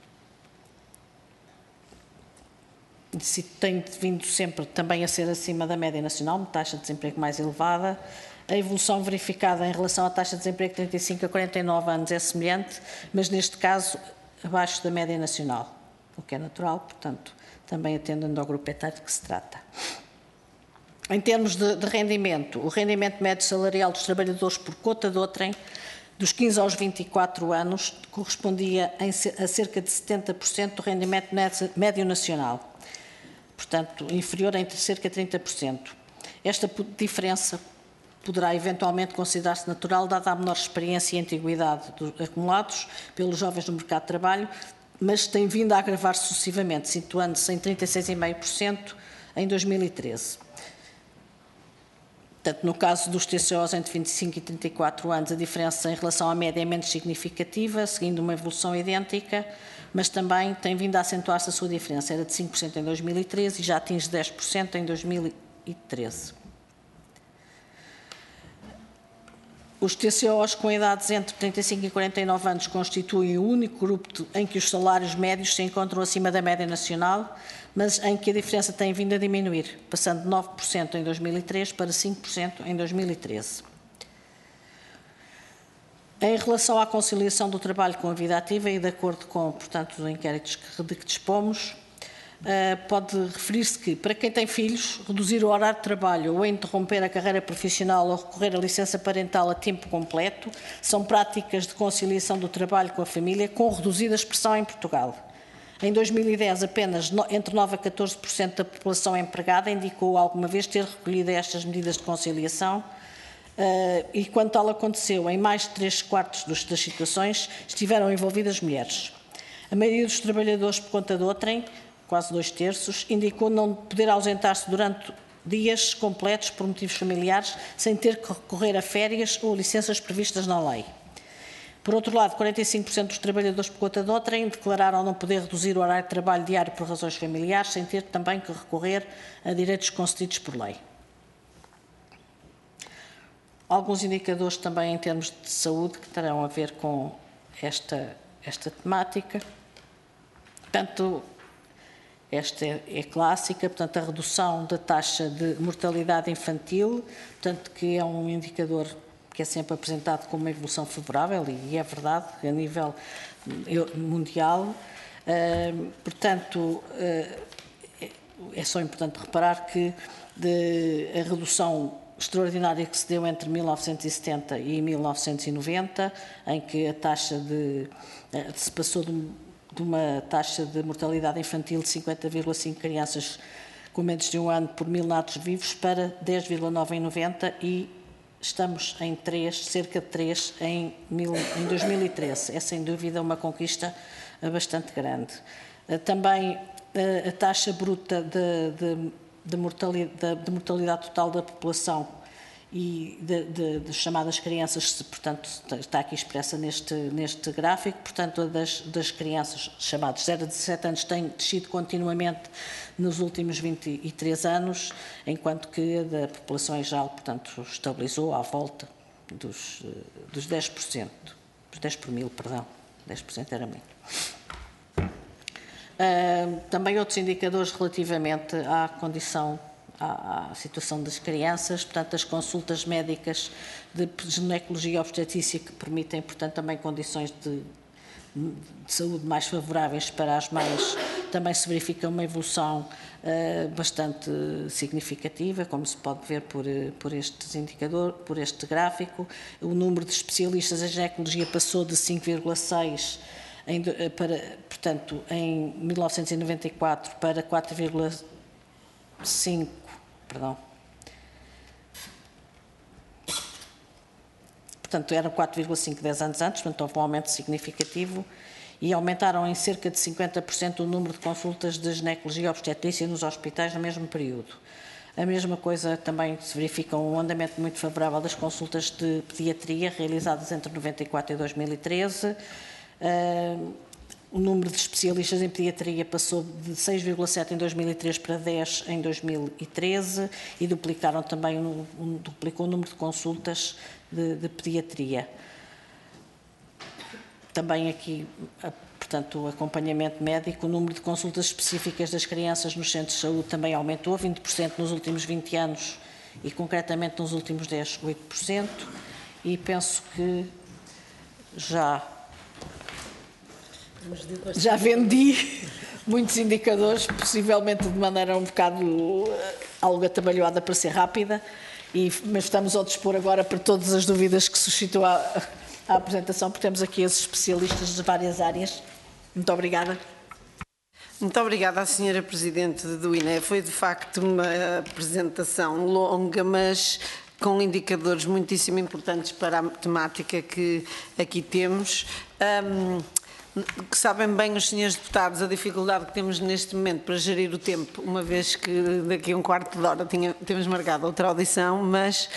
tem vindo sempre também a ser acima da média nacional, uma taxa de desemprego mais elevada. A evolução verificada em relação à taxa de desemprego de trinta e cinco a quarenta e nove anos é semelhante, mas neste caso abaixo da média nacional, o que é natural, portanto, também atendendo ao grupo etário de que se trata. Em termos de, de rendimento, o rendimento médio salarial dos trabalhadores por cota de outrem, dos quinze aos vinte e quatro anos, correspondia em, a cerca de setenta por cento do rendimento médio nacional, portanto, inferior em cerca de trinta por cento. Esta diferença poderá eventualmente considerar-se natural, dada a menor experiência e antiguidade acumulados pelos jovens no mercado de trabalho, mas tem vindo a agravar-se sucessivamente, situando-se em trinta e seis vírgula cinco por cento em dois mil e treze. Portanto, no caso dos T C Os entre vinte e cinco e trinta e quatro anos, a diferença em relação à média é menos significativa, seguindo uma evolução idêntica, mas também tem vindo a acentuar-se a sua diferença. Era de cinco por cento em dois mil e treze e já atinge dez por cento em dois mil e treze. Os T C Os com idades entre trinta e cinco e quarenta e nove anos constituem o único grupo em que os salários médios se encontram acima da média nacional, mas em que a diferença tem vindo a diminuir, passando de nove por cento em dois mil e três para cinco por cento em dois mil e treze. Em relação à conciliação do trabalho com a vida ativa e de acordo com, portanto, os inquéritos de que dispomos, pode referir-se que, para quem tem filhos, reduzir o horário de trabalho ou interromper a carreira profissional ou recorrer à licença parental a tempo completo são práticas de conciliação do trabalho com a família com reduzida expressão em Portugal. Em dois mil e dez, apenas entre nove a catorze por cento da população empregada indicou alguma vez ter recolhido estas medidas de conciliação e, quando tal aconteceu, em mais de três quartos das situações estiveram envolvidas mulheres. A maioria dos trabalhadores por conta de outrem, quase dois terços, indicou não poder ausentar-se durante dias completos por motivos familiares, sem ter que recorrer a férias ou licenças previstas na lei. Por outro lado, quarenta e cinco por cento dos trabalhadores por conta de outrem declararam não poder reduzir o horário de trabalho diário por razões familiares, sem ter também que recorrer a direitos concedidos por lei. Alguns indicadores também em termos de saúde que terão a ver com esta, esta temática. Portanto, esta é, é clássica, portanto, a redução da taxa de mortalidade infantil, portanto, que é um indicador que é sempre apresentado como uma evolução favorável, e é verdade, a nível mundial. Uh, portanto, uh, é só importante reparar que de, a redução extraordinário que se deu entre mil novecentos e setenta e mil novecentos e noventa, em que a taxa de, se passou de, de uma taxa de mortalidade infantil de cinquenta vírgula cinco crianças com menos de um ano por mil natos vivos para dez vírgula nove em noventa e estamos em três, cerca de três em, mil, em dois mil e treze. É sem dúvida uma conquista bastante grande. Também a taxa bruta de, de, de, mortalidade, de mortalidade total da população e de, de, de chamadas crianças, portanto, está aqui expressa neste, neste gráfico, portanto, a das, das crianças chamadas zero a dezassete anos tem descido continuamente nos últimos vinte e três anos, enquanto que a da população em geral, portanto, estabilizou à volta dos, dos dez por cento, dos dez por mil, perdão, dez por cento era muito. Uh, também outros indicadores relativamente à condição à, à situação das crianças, portanto, as consultas médicas de ginecologia e obstetrícia que permitem, portanto, também condições de, de saúde mais favoráveis para as mães, também se verifica uma evolução uh, bastante significativa, como se pode ver por, por este indicador, por este gráfico. O número de especialistas em ginecologia passou de cinco vírgula seis em, para, portanto, em mil novecentos e noventa e quatro para quatro vírgula cinco, perdão. Portanto, era quatro vírgula cinco dez anos antes, portanto, houve um aumento significativo e aumentaram em cerca de cinquenta por cento o número de consultas de ginecologia e obstetrícia nos hospitais no mesmo período. A mesma coisa também se verifica um andamento muito favorável das consultas de pediatria realizadas entre noventa e quatro e dois mil e treze. Uh, o número de especialistas em pediatria passou de seis vírgula sete em dois mil e três para dez em dois mil e treze e duplicaram também um, um, duplicou o número de consultas de, de pediatria. Também aqui, portanto, o acompanhamento médico, o número de consultas específicas das crianças nos centros de saúde também aumentou, vinte por cento nos últimos vinte anos e concretamente nos últimos dez, oito por cento, e penso que já Já vendi muitos indicadores, possivelmente de maneira um bocado algo atabalhoada para ser rápida, e, mas estamos ao dispor agora para todas as dúvidas que suscitou a, a apresentação, porque temos aqui esses especialistas de várias áreas. Muito obrigada. Muito obrigada à senhora Presidente do I N E. Foi de facto uma apresentação longa, mas com indicadores muitíssimo importantes para a temática que aqui temos. Um, que sabem bem os senhores deputados a dificuldade que temos neste momento para gerir o tempo, uma vez que daqui a um quarto de hora tinha, temos marcado outra audição, mas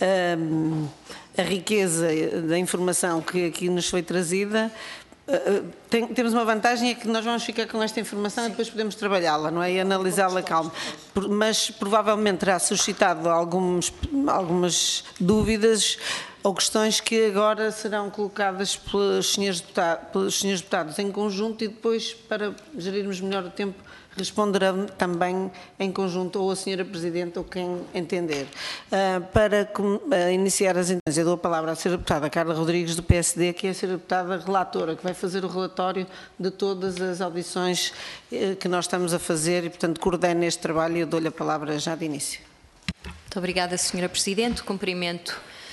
um, a riqueza da informação que aqui nos foi trazida, uh, tem, temos uma vantagem, é que nós vamos ficar com esta informação e depois podemos trabalhá-la, não é? E analisá-la calma. Mas provavelmente terá suscitado alguns, algumas dúvidas ou questões que agora serão colocadas pelos senhores deputados, pelos senhores deputados em conjunto e depois, para gerirmos melhor o tempo, responderão também em conjunto ou a senhora Presidente ou quem entender. Uh, para uh, iniciar as intenções, eu dou a palavra à senhora deputada Carla Rodrigues, do P S D, que é a senhora deputada relatora, que vai fazer o relatório de todas as audições uh, que nós estamos a fazer e, portanto, coordena este trabalho e eu dou-lhe a palavra já de início. Muito obrigada, senhora Presidente. Cumprimento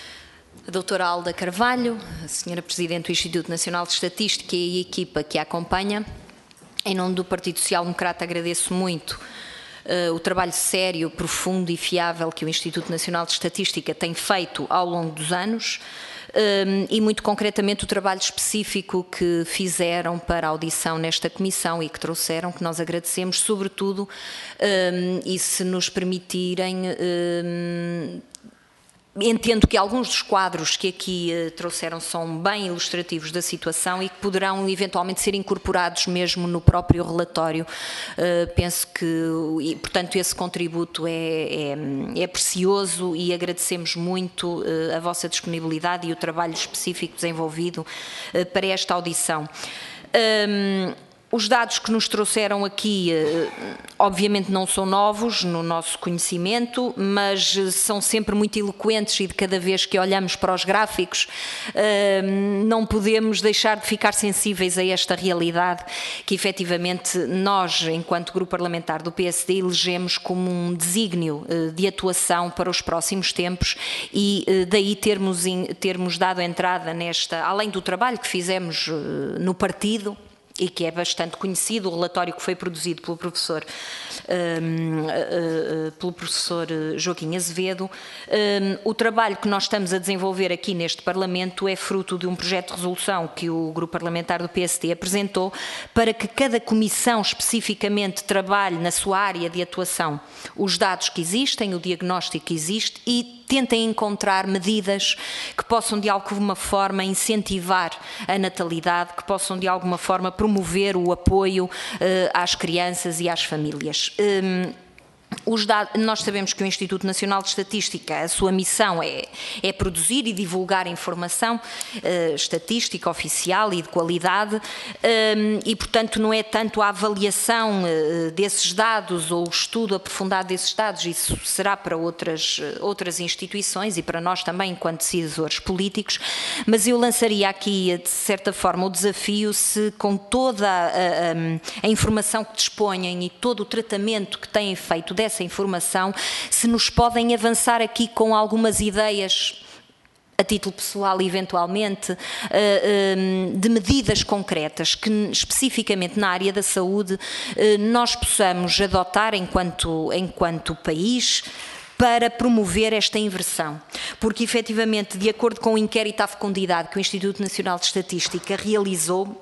a doutora Alda Carvalho, a senhora Presidente do Instituto Nacional de Estatística e a equipa que a acompanha. Em nome do Partido Social Democrata agradeço muito uh, o trabalho sério, profundo e fiável que o Instituto Nacional de Estatística tem feito ao longo dos anos um, e muito concretamente o trabalho específico que fizeram para a audição nesta comissão e que trouxeram, que nós agradecemos, sobretudo, um, e se nos permitirem, um, entendo que alguns dos quadros que aqui uh, trouxeram são bem ilustrativos da situação e que poderão eventualmente ser incorporados mesmo no próprio relatório. Uh, penso que, e, portanto, esse contributo é, é, é precioso e agradecemos muito uh, a vossa disponibilidade e o trabalho específico desenvolvido uh, para esta audição. Um, Os dados que nos trouxeram aqui, obviamente não são novos no nosso conhecimento, mas são sempre muito eloquentes e de cada vez que olhamos para os gráficos não podemos deixar de ficar sensíveis a esta realidade que efetivamente nós, enquanto grupo parlamentar do P S D, elegemos como um desígnio de atuação para os próximos tempos e daí termos, termos dado entrada nesta, além do trabalho que fizemos no partido, e que é bastante conhecido, o relatório que foi produzido pelo professor, um, uh, uh, pelo professor Joaquim Azevedo. Um, o trabalho que nós estamos a desenvolver aqui neste Parlamento é fruto de um projeto de resolução que o grupo parlamentar do P S D apresentou para que cada comissão especificamente trabalhe na sua área de atuação os dados que existem, o diagnóstico que existe e tentem encontrar medidas que possam de alguma forma incentivar a natalidade, que possam de alguma forma promover o apoio uh, às crianças e às famílias. Um, Os dados, nós sabemos que o Instituto Nacional de Estatística, a sua missão é, é produzir e divulgar informação uh, estatística oficial e de qualidade um, e, portanto, não é tanto a avaliação uh, desses dados ou o estudo aprofundado desses dados, isso será para outras, uh, outras instituições e para nós também enquanto decisores políticos, mas eu lançaria aqui, de certa forma, o desafio se com toda a, a, a informação que disponham e todo o tratamento que têm feito dessa informação, se nos podem avançar aqui com algumas ideias a título pessoal eventualmente, de medidas concretas que especificamente na área da saúde nós possamos adotar enquanto, enquanto país para promover esta inversão, porque efetivamente, de acordo com o inquérito à fecundidade que o Instituto Nacional de Estatística realizou,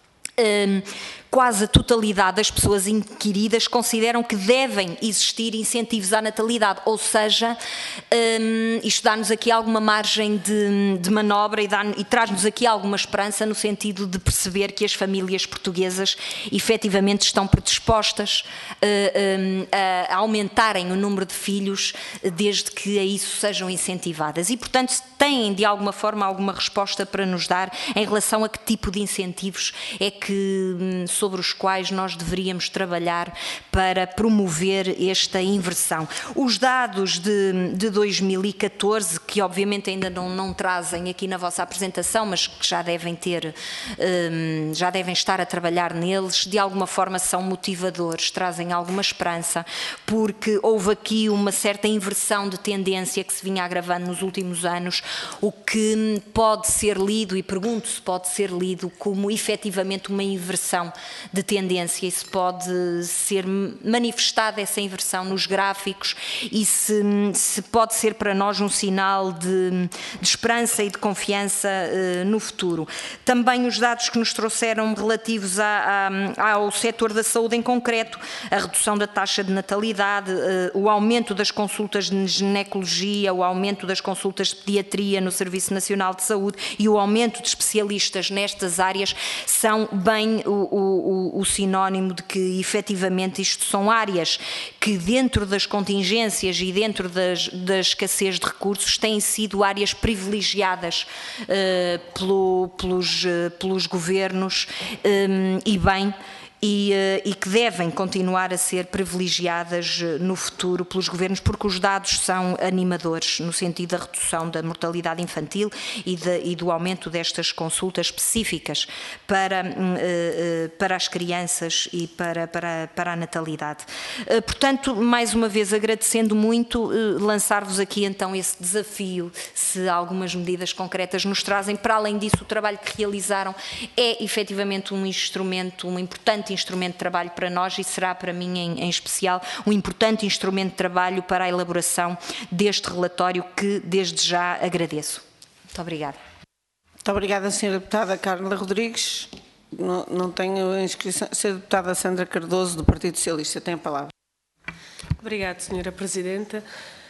Um, quase a totalidade das pessoas inquiridas consideram que devem existir incentivos à natalidade, ou seja, um, isto dá-nos aqui alguma margem de, de manobra e, e traz-nos aqui alguma esperança no sentido de perceber que as famílias portuguesas efetivamente estão predispostas uh, um, a aumentarem o número de filhos desde que a isso sejam incentivadas e, portanto, têm de alguma forma alguma resposta para nos dar em relação a que tipo de incentivos é que sobre os quais nós deveríamos trabalhar para promover esta inversão. Os dados de, de dois mil e catorze, que obviamente ainda não, não trazem aqui na vossa apresentação, mas que já devem ter, um, já devem estar a trabalhar neles, de alguma forma são motivadores, trazem alguma esperança, porque houve aqui uma certa inversão de tendência que se vinha agravando nos últimos anos, o que pode ser lido, e pergunto se pode ser lido como efetivamente uma inversão de tendência e se pode ser manifestada essa inversão nos gráficos e se, se pode ser para nós um sinal de, de esperança e de confiança uh, no futuro. Também os dados que nos trouxeram relativos a, a, ao setor da saúde em concreto, a redução da taxa de natalidade, uh, o aumento das consultas de ginecologia, o aumento das consultas de pediatria no Serviço Nacional de Saúde e o aumento de especialistas nestas áreas são bem o, o, o sinónimo de que efetivamente isto são áreas que dentro das contingências e dentro das, da escassez de recursos têm sido áreas privilegiadas uh, pelo, pelos, uh, pelos governos um, e bem E, e que devem continuar a ser privilegiadas no futuro pelos governos, porque os dados são animadores no sentido da redução da mortalidade infantil e, de, e do aumento destas consultas específicas para, para as crianças e para, para, para a natalidade. Portanto, mais uma vez agradecendo muito, lançar-vos aqui então esse desafio, se algumas medidas concretas nos trazem. Para além disso, o trabalho que realizaram é efetivamente um instrumento, um importante instrumento de trabalho para nós e será para mim em, em especial um importante instrumento de trabalho para a elaboração deste relatório que desde já agradeço. Muito obrigada. Muito obrigada, senhora Deputada Carla Rodrigues. Não, não tenho a inscrição. senhora Deputada Sandra Cardoso, do Partido Socialista, tem a palavra. Obrigada, senhora Presidenta.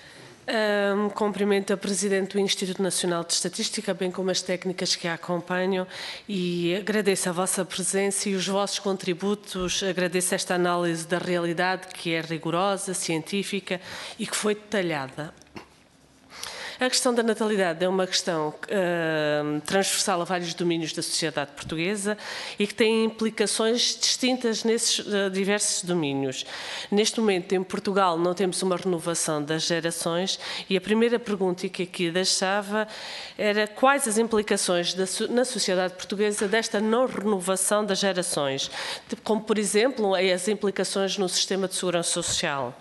Um, cumprimento a Presidente do Instituto Nacional de Estatística, bem como as técnicas que a acompanham, e agradeço a vossa presença e os vossos contributos, agradeço esta análise da realidade que é rigorosa, científica e que foi detalhada. A questão da natalidade é uma questão uh, transversal a vários domínios da sociedade portuguesa e que tem implicações distintas nesses uh, diversos domínios. Neste momento, em Portugal, não temos uma renovação das gerações e a primeira pergunta que aqui deixava era quais as implicações da, na sociedade portuguesa desta não renovação das gerações, como, por exemplo, as implicações no sistema de segurança social.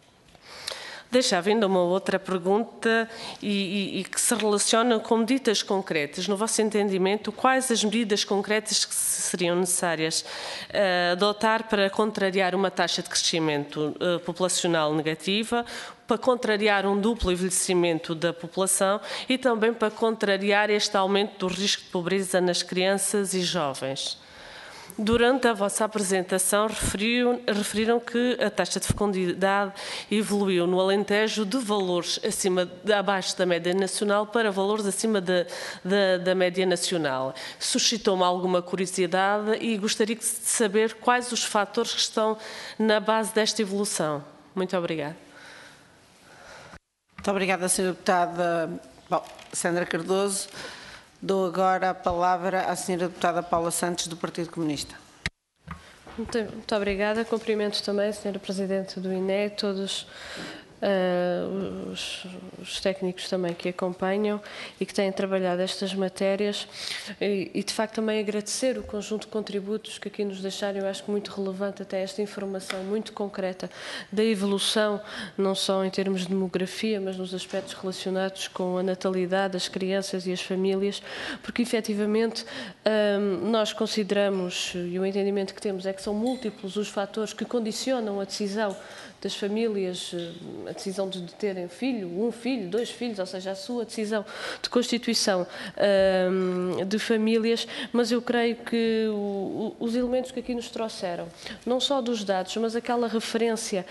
Deixava ainda uma outra pergunta e, e, e que se relaciona com medidas concretas. No vosso entendimento, quais as medidas concretas que seriam necessárias uh, adotar para contrariar uma taxa de crescimento uh, populacional negativa, para contrariar um duplo envelhecimento da população e também para contrariar este aumento do risco de pobreza nas crianças e jovens? Durante a vossa apresentação, referiram, referiram que a taxa de fecundidade evoluiu no Alentejo de valores acima, abaixo da média nacional para valores acima da, da, da média nacional. Suscitou-me alguma curiosidade e gostaria de saber quais os fatores que estão na base desta evolução. Muito obrigada. Muito obrigada, senhora Deputada Bom, Sandra Cardoso. Dou agora a palavra à senhora Deputada Paula Santos, do Partido Comunista. Muito, muito obrigada. Cumprimento também a senhora Presidente do I N E, todos uh, os, os técnicos também que acompanham e que têm trabalhado estas matérias e, e, de facto, também agradecer o conjunto de contributos que aqui nos deixaram. Eu acho que muito relevante até esta informação muito concreta da evolução, não só em termos de demografia, mas nos aspectos relacionados com a natalidade, as crianças e as famílias, porque, efetivamente, um, nós consideramos, e o entendimento que temos é que são múltiplos os fatores que condicionam a decisão das famílias, a decisão de terem filho, um filho, dois filhos, ou seja, a sua decisão de constituição um, de famílias, mas eu creio que o, os elementos que aqui nos trouxeram, não só dos dados, mas aquela referência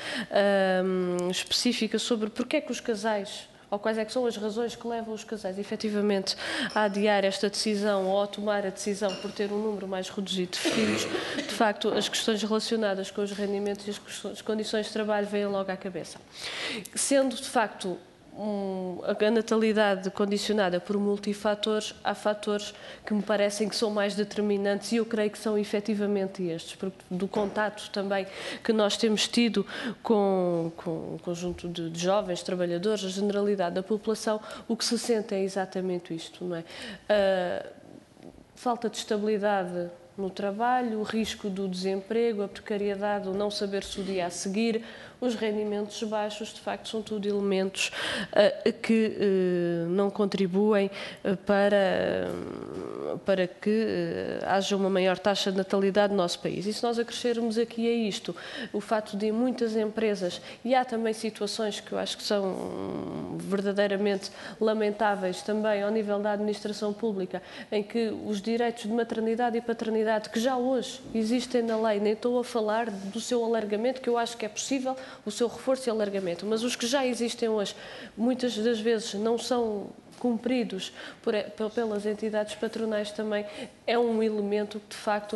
um, específica sobre porque é que os casais, ou quais é que são as razões que levam os casais, efetivamente, a adiar esta decisão ou a tomar a decisão por ter um número mais reduzido de filhos, de facto, as questões relacionadas com os rendimentos e as, as condições de trabalho vêm logo à cabeça. Sendo, de facto, um, a natalidade condicionada por multifatores, há fatores que me parecem que são mais determinantes e eu creio que são efetivamente estes, porque do contato também que nós temos tido com, com um conjunto de, de jovens trabalhadores, a generalidade da população, o que se sente é exatamente isto, não é? Uh, falta de estabilidade no trabalho, o risco do desemprego, a precariedade, o não saber se o dia a seguir, os rendimentos baixos, de facto, são tudo elementos uh, que uh, não contribuem uh, para, uh, para que uh, haja uma maior taxa de natalidade no nosso país. E se nós acrescermos aqui a isto o facto de muitas empresas, e há também situações que eu acho que são verdadeiramente lamentáveis também ao nível da administração pública, em que os direitos de maternidade e paternidade que já hoje existem na lei, nem estou a falar do seu alargamento, que eu acho que é possível, o seu reforço e alargamento, mas os que já existem hoje, muitas das vezes não são cumpridos por, pelas entidades patronais também, é um elemento que de facto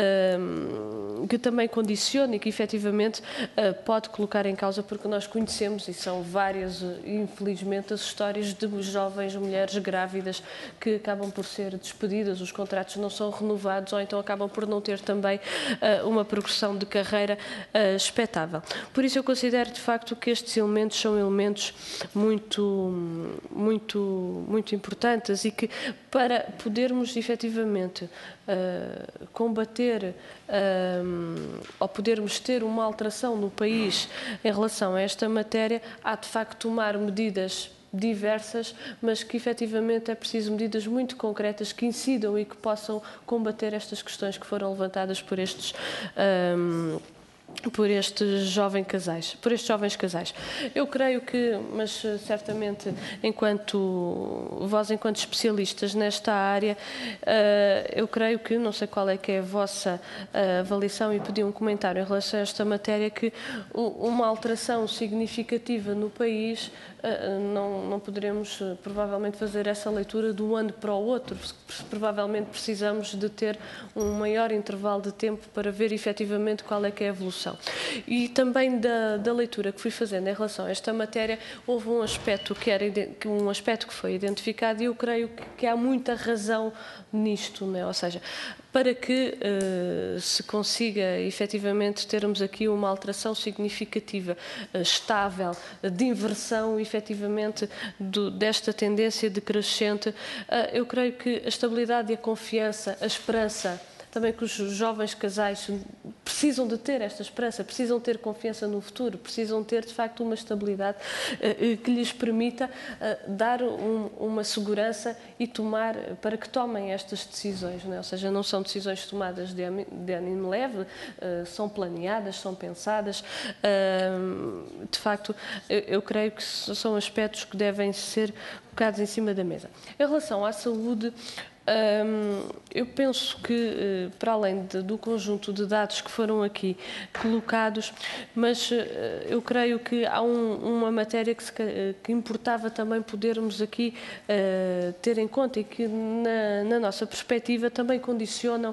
um, que também condiciona e que efetivamente uh, pode colocar em causa, porque nós conhecemos, e são várias, infelizmente, as histórias de jovens mulheres grávidas que acabam por ser despedidas, os contratos não são renovados ou então acabam por não ter também uh, uma progressão de carreira uh, expectável. Por isso eu considero de facto que estes elementos são elementos muito, muito muito importantes e que para podermos efetivamente uh, combater uh, ou podermos ter uma alteração no país em relação a esta matéria, há de facto tomar medidas diversas, mas que efetivamente é preciso medidas muito concretas que incidam e que possam combater estas questões que foram levantadas por estes um, por estes jovens casais, por estes jovens casais. Eu creio que, mas certamente enquanto vós, enquanto especialistas nesta área, eu creio que, não sei qual é que é a vossa avaliação e pedi um comentário em relação a esta matéria, que uma alteração significativa no país não, não poderemos provavelmente fazer essa leitura de um ano para o outro, provavelmente precisamos de ter um maior intervalo de tempo para ver efetivamente qual é que é a evolução evolução. E também da, da leitura que fui fazendo em relação a esta matéria, houve um aspecto que, era, um aspecto que foi identificado e eu creio que há muita razão nisto, né? Ou seja, para que uh, se consiga efetivamente termos aqui uma alteração significativa, uh, estável, uh, de inversão efetivamente do, desta tendência decrescente, uh, eu creio que a estabilidade e a confiança, a esperança, também que os jovens casais precisam de ter esta esperança, precisam ter confiança no futuro, precisam ter, de facto, uma estabilidade uh, que lhes permita uh, dar um, uma segurança e tomar, para que tomem estas decisões, não é? Ou seja, não são decisões tomadas de, de ânimo leve, uh, são planeadas, são pensadas. Uh, de facto, eu, eu creio que são aspectos que devem ser colocados em cima da mesa. Em relação à saúde, Um, eu penso que, para além de, do conjunto de dados que foram aqui colocados, mas uh, eu creio que há um, uma matéria que, se, que importava também podermos aqui uh, ter em conta e que, na, na nossa perspectiva, também condicionam,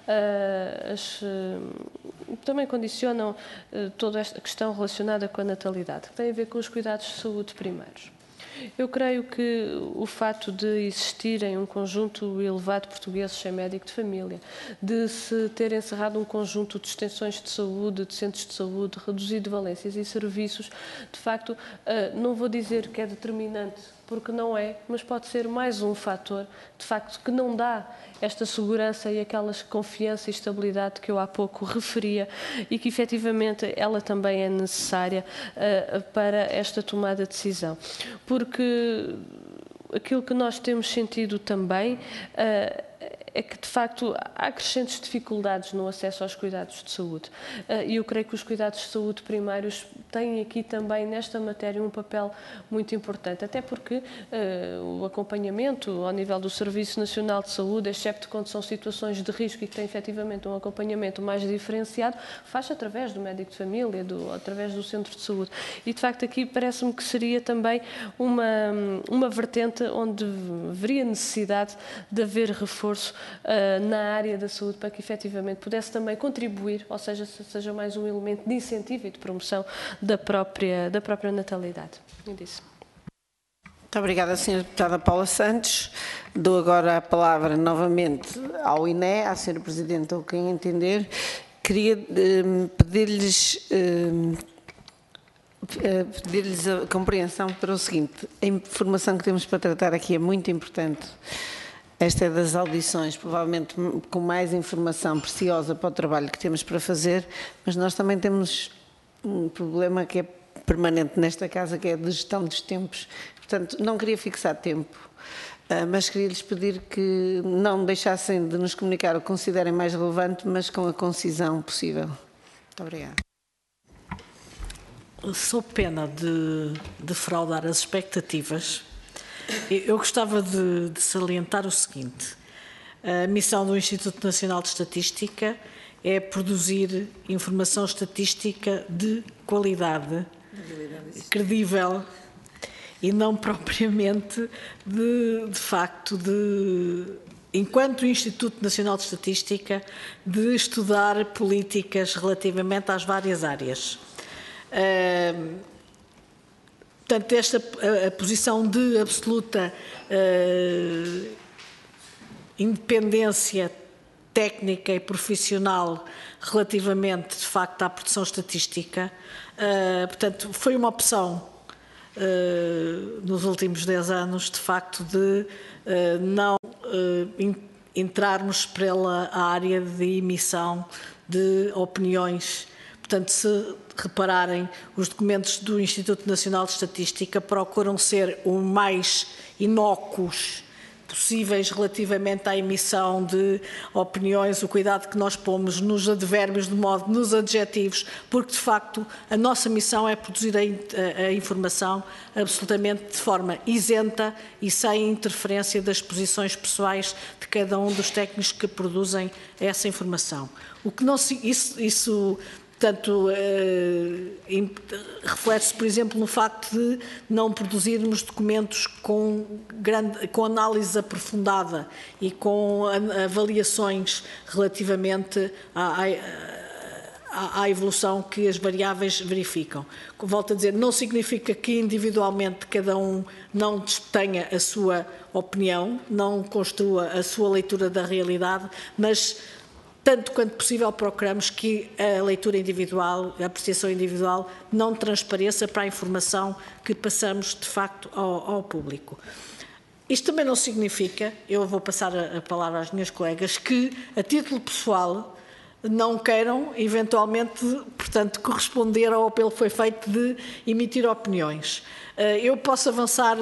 uh, as, uh, também condicionam uh, toda esta questão relacionada com a natalidade, que tem a ver com os cuidados de saúde primários. Eu creio que o facto de existirem um conjunto elevado de portugueses sem médico de família, de se ter encerrado um conjunto de extensões de saúde, de centros de saúde, reduzido valências e serviços, de facto, não vou dizer que é determinante, porque não é, mas pode ser mais um fator, de facto, que não dá esta segurança e aquela confiança e estabilidade que eu há pouco referia e que efetivamente ela também é necessária uh, para esta tomada de decisão. Porque aquilo que nós temos sentido também uh, é que, de facto, há crescentes dificuldades no acesso aos cuidados de saúde. E eu creio que os cuidados de saúde primários têm aqui também, nesta matéria, um papel muito importante, até porque uh, o acompanhamento ao nível do Serviço Nacional de Saúde, excepto quando são situações de risco e que tem efetivamente um acompanhamento mais diferenciado, faz através do médico de família, do, através do centro de saúde. E, de facto, aqui parece-me que seria também uma, uma vertente onde haveria necessidade de haver reforço Uh, na área da saúde para que efetivamente pudesse também contribuir, ou seja, seja mais um elemento de incentivo e de promoção da própria, da própria natalidade. É disso. Muito obrigada, senhora Deputada Paula Santos. Dou agora a palavra novamente ao I N E, à senhora Presidente, ou quem entender. Queria uh, pedir-lhes uh, uh, pedir-lhes a compreensão para o seguinte: a informação que temos para tratar aqui é muito importante. Esta é das audições, provavelmente com mais informação preciosa para o trabalho que temos para fazer, mas nós também temos um problema que é permanente nesta casa, que é a de gestão dos tempos. Portanto, não queria fixar tempo, mas queria-lhes pedir que não deixassem de nos comunicar o que considerem mais relevante, mas com a concisão possível. Muito obrigada. Sou pena de defraudar as expectativas. Eu gostava de, de salientar o seguinte: a missão do Instituto Nacional de Estatística é produzir informação estatística de qualidade, credível, e não propriamente de, de facto, de, enquanto Instituto Nacional de Estatística, de estudar políticas relativamente às várias áreas. Uh, Portanto, esta a, a posição de absoluta uh, independência técnica e profissional relativamente, de facto, à produção estatística, uh, portanto, foi uma opção uh, nos últimos dez anos, de facto, de uh, não uh, in, entrarmos pela área de emissão de opiniões. Portanto, se repararem, os documentos do Instituto Nacional de Estatística procuram ser o mais inócuos possíveis relativamente à emissão de opiniões, o cuidado que nós pomos nos advérbios, de modo nos adjetivos, porque, de facto, a nossa missão é produzir a, a, a informação absolutamente de forma isenta e sem interferência das posições pessoais de cada um dos técnicos que produzem essa informação. O que não, isso, isso Portanto, eh, reflete-se, por exemplo, no facto de não produzirmos documentos com, grande, com análise aprofundada e com avaliações relativamente à, à, à evolução que as variáveis verificam. Volto a dizer, não significa que individualmente cada um não tenha a sua opinião, não construa a sua leitura da realidade, mas tanto quanto possível procuramos que a leitura individual, a apreciação individual, não transpareça para a informação que passamos de facto ao, ao público. Isto também não significa, eu vou passar a, a palavra às minhas colegas, que a título pessoal não queiram, eventualmente, portanto, corresponder ao apelo que foi feito de emitir opiniões. Eu posso avançar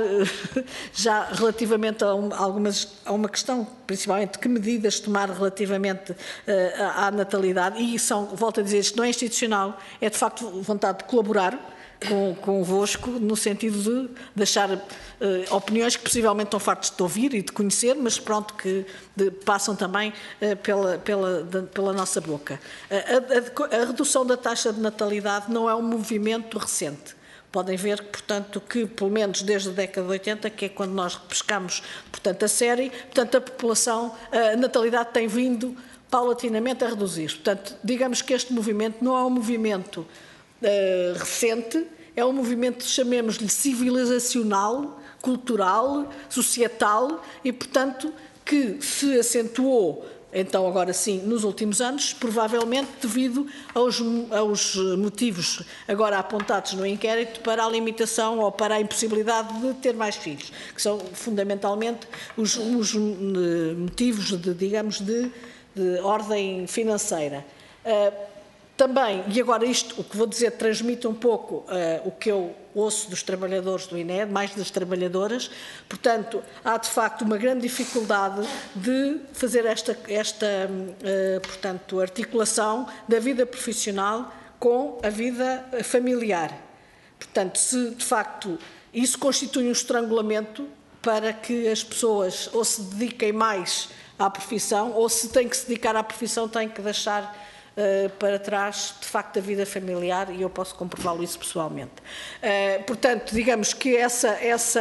já relativamente a, um, algumas, a uma questão, principalmente, que medidas tomar relativamente uh, à, à natalidade, e são, volto a dizer, isto não é institucional, é de facto vontade de colaborar com, convosco, no sentido de deixar uh, opiniões que possivelmente estão fartos de ouvir e de conhecer, mas pronto, que de, passam também uh, pela, pela, de, pela nossa boca. Uh, a, a, a redução da taxa de natalidade não é um movimento recente. Podem ver, portanto, que pelo menos desde a década de oitenta, que é quando nós repescamos, portanto, a série, portanto, a população, a natalidade tem vindo paulatinamente a reduzir. Portanto, digamos que este movimento não é um movimento uh, recente, é um movimento, chamemos-lhe, civilizacional, cultural, societal e, portanto, que se acentuou, então agora sim, nos últimos anos, provavelmente devido aos, aos motivos agora apontados no inquérito para a limitação ou para a impossibilidade de ter mais filhos, que são fundamentalmente os, os motivos, de, digamos, de, de ordem financeira. Uh, Também, e agora isto, o que vou dizer, transmite um pouco uh, o que eu ouço dos trabalhadores do I N E D, mais das trabalhadoras, portanto, há de facto uma grande dificuldade de fazer esta, esta uh, portanto, articulação da vida profissional com a vida familiar. Portanto, se de facto isso constitui um estrangulamento para que as pessoas ou se dediquem mais à profissão, ou se têm que se dedicar à profissão, têm que deixar Uh, para trás, de facto, a vida familiar, e eu posso comprová-lo isso pessoalmente. Uh, portanto, digamos que essa, essa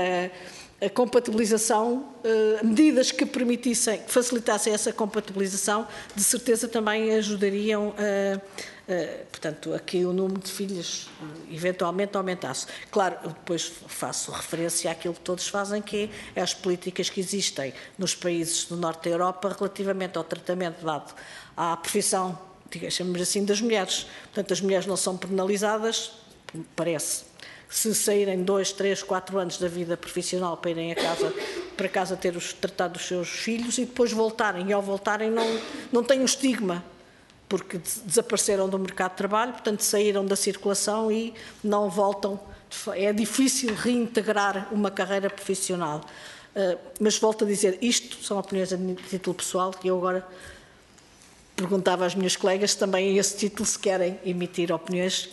a compatibilização, uh, medidas que permitissem, que facilitassem essa compatibilização, de certeza também ajudariam a, uh, portanto, a que o número de filhos uh, eventualmente aumentasse. Claro, depois faço referência àquilo que todos fazem, que é as políticas que existem nos países do norte da Europa relativamente ao tratamento dado à profissão, chamamos assim, das mulheres. Portanto, as mulheres não são penalizadas, parece. Se saírem dois, três, quatro anos da vida profissional para irem a casa, para casa ter os, tratar dos seus filhos e depois voltarem, e ao voltarem não, não têm um estigma, porque desapareceram do mercado de trabalho, portanto saíram da circulação e não voltam. É difícil reintegrar uma carreira profissional. Uh, mas volto a dizer, isto são opiniões a título pessoal, que eu agora perguntava às minhas colegas também a esse título se querem emitir opiniões.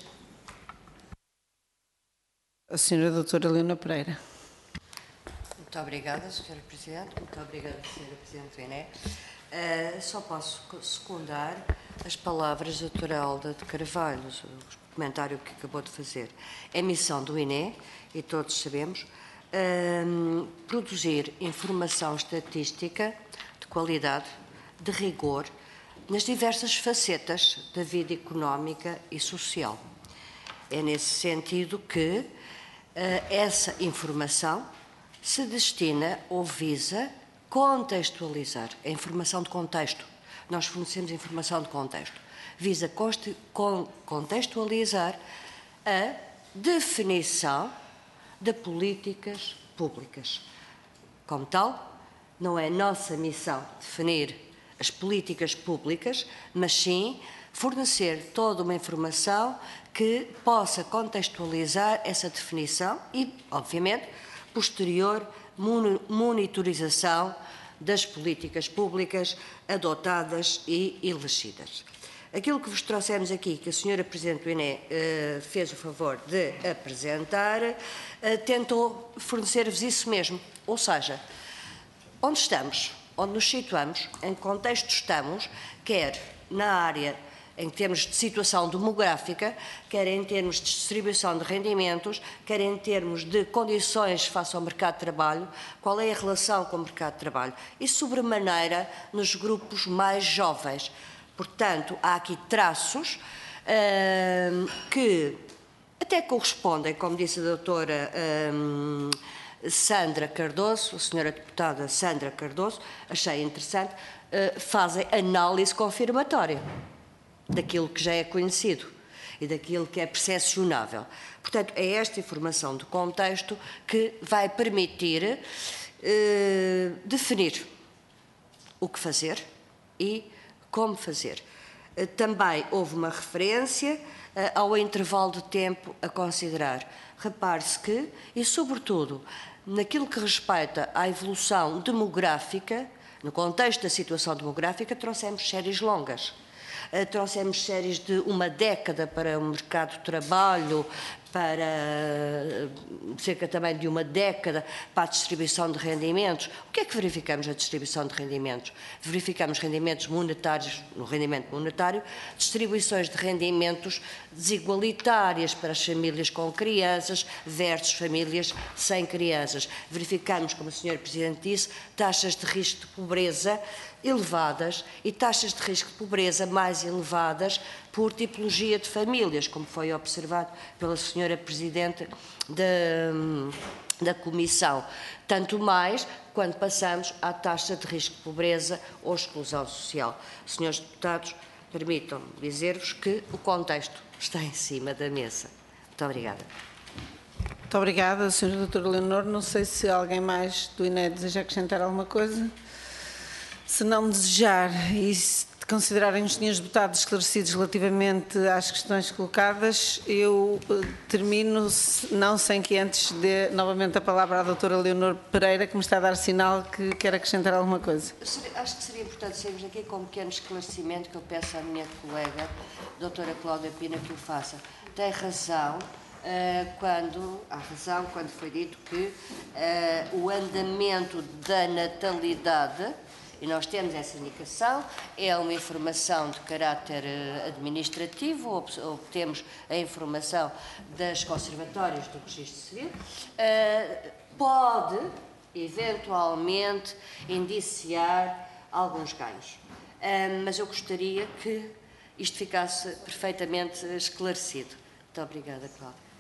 A senhora doutora Leona Pereira. Muito obrigada, senhora Presidente. Muito obrigada, senhora Presidente do I N E. Uh, só posso secundar as palavras da doutora Alda de Carvalho, o comentário que acabou de fazer. É missão do I N E, e todos sabemos, uh, produzir informação estatística de qualidade, de rigor, nas diversas facetas da vida económica e social. É nesse sentido que uh, essa informação se destina ou visa contextualizar, a informação de contexto. Nós fornecemos informação de contexto. Visa contextualizar a definição de políticas públicas. Como tal, não é nossa missão definir as políticas públicas, mas sim fornecer toda uma informação que possa contextualizar essa definição e, obviamente, posterior monitorização das políticas públicas adotadas e elegidas. Aquilo que vos trouxemos aqui, que a senhora Presidente do I N E uh, fez o favor de apresentar, uh, tentou fornecer-vos isso mesmo, ou seja, onde estamos, onde nos situamos, em que contexto estamos, quer na área em termos de situação demográfica, quer em termos de distribuição de rendimentos, quer em termos de condições face ao mercado de trabalho, qual é a relação com o mercado de trabalho. E, sobremaneira, nos grupos mais jovens. Portanto, há aqui traços uh, que até correspondem, como disse a doutora um, Sandra Cardoso, a senhora deputada Sandra Cardoso, achei interessante, uh, fazem análise confirmatória daquilo que já é conhecido e daquilo que é percepcionável. Portanto, é esta informação de contexto que vai permitir eh, definir o que fazer e como fazer. Eh, também houve uma referência eh, ao intervalo de tempo a considerar. Repare-se que, e sobretudo, naquilo que respeita à evolução demográfica, no contexto da situação demográfica, trouxemos séries longas. Uh, trouxemos séries de uma década para o mercado de trabalho, para uh, cerca também de uma década para a distribuição de rendimentos. O que é que verificamos na distribuição de rendimentos? Verificamos rendimentos monetários, no rendimento monetário, distribuições de rendimentos desigualitárias para as famílias com crianças versus famílias sem crianças. Verificamos, como a senhora Presidente disse, taxas de risco de pobreza elevadas e taxas de risco de pobreza mais elevadas por tipologia de famílias, como foi observado pela senhora Presidente da, da Comissão. Tanto mais quando passamos à taxa de risco de pobreza ou exclusão social. Senhores deputados, permitam-me dizer-vos que o contexto está em cima da mesa. Muito obrigada. Muito obrigada, senhora doutora Leonor. Não sei se alguém mais do I N E deseja acrescentar alguma coisa. Se não desejar e se considerarem os senhores deputados esclarecidos relativamente às questões colocadas, eu termino, não sem que antes dê novamente a palavra à doutora Leonor Pereira, que me está a dar sinal que quer acrescentar alguma coisa. Acho que seria importante sermos aqui com um pequeno esclarecimento que eu peço à minha colega, doutora Cláudia Pina, que o faça. Tem razão. Uh, quando, há razão quando foi dito que uh, o andamento da natalidade, e nós temos essa indicação, é uma informação de caráter administrativo, obtemos a informação das conservatórias do Registro Civil, uh, pode, eventualmente, indiciar alguns ganhos. Uh, mas eu gostaria que isto ficasse perfeitamente esclarecido. Muito obrigada, Cláudia.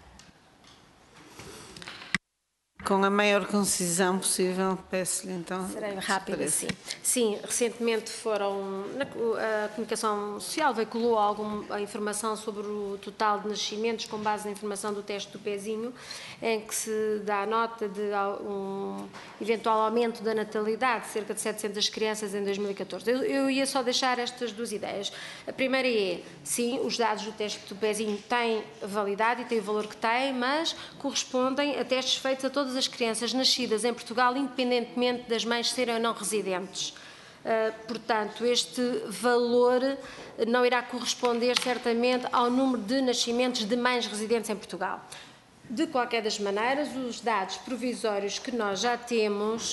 Com a maior concisão possível, peço-lhe então... Serei rápida, sim. Sim, recentemente foram... A Comunicação Social veiculou alguma informação sobre o total de nascimentos com base na informação do teste do pezinho, em que se dá nota de um eventual aumento da natalidade, cerca de setecentas crianças em dois mil e catorze. Eu, eu ia só deixar estas duas ideias. A primeira é, sim, os dados do teste do pezinho têm validade e têm o valor que têm, mas correspondem a testes feitos a todas as crianças nascidas em Portugal, independentemente das mães serem ou não residentes. Uh, portanto, este valor não irá corresponder certamente ao número de nascimentos de mães residentes em Portugal. De qualquer das maneiras, os dados provisórios que nós já temos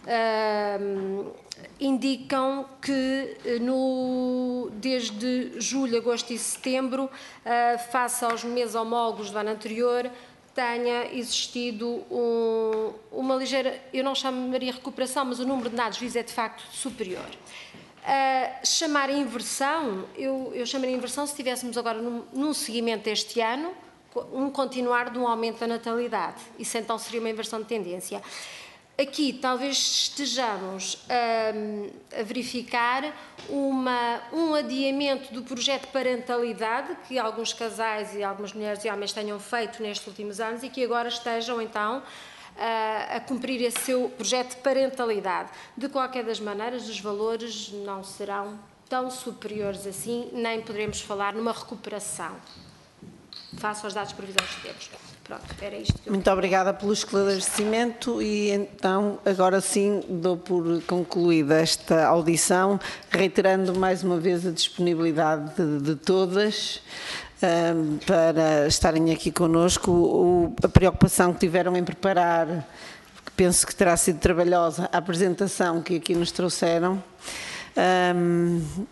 uh, indicam que no, desde julho, agosto e setembro, uh, face aos meses homólogos do ano anterior, tenha existido um, uma ligeira, eu não chamaria recuperação, mas o número de dados vivos é de facto superior. Uh, chamar a inversão, eu, eu chamaria a inversão se estivéssemos agora num, num seguimento deste ano, um continuar de um aumento da natalidade. Isso então seria uma inversão de tendência. Aqui talvez estejamos a, a verificar uma, um adiamento do projeto de parentalidade que alguns casais e algumas mulheres e homens tenham feito nestes últimos anos e que agora estejam então a, a cumprir esse seu projeto de parentalidade. De qualquer das maneiras, os valores não serão tão superiores assim, nem poderemos falar numa recuperação face aos dados provisórios que temos. Pronto, era isto que eu... Muito obrigada pelo esclarecimento e então agora sim dou por concluída esta audição, reiterando mais uma vez a disponibilidade de, de todas um, para estarem aqui connosco, o, a preocupação que tiveram em preparar, que penso que terá sido trabalhosa, a apresentação que aqui nos trouxeram. Um,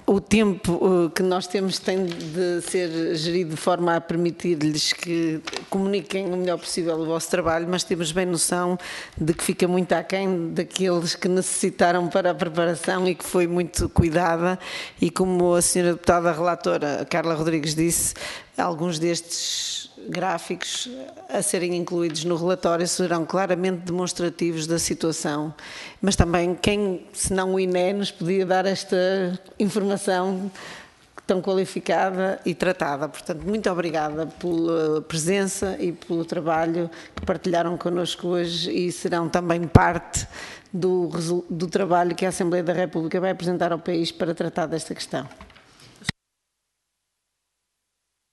o tempo que nós temos tem de ser gerido de forma a permitir-lhes que comuniquem o melhor possível o vosso trabalho, mas temos bem noção de que fica muito aquém daqueles que necessitaram para a preparação e que foi muito cuidada, e como a senhora deputada relatora Carla Rodrigues disse, alguns destes gráficos a serem incluídos no relatório serão claramente demonstrativos da situação, mas também quem, senão o I N E, nos podia dar esta informação tão qualificada e tratada. Portanto, muito obrigada pela presença e pelo trabalho que partilharam connosco hoje, e serão também parte do, do trabalho que a Assembleia da República vai apresentar ao país para tratar desta questão.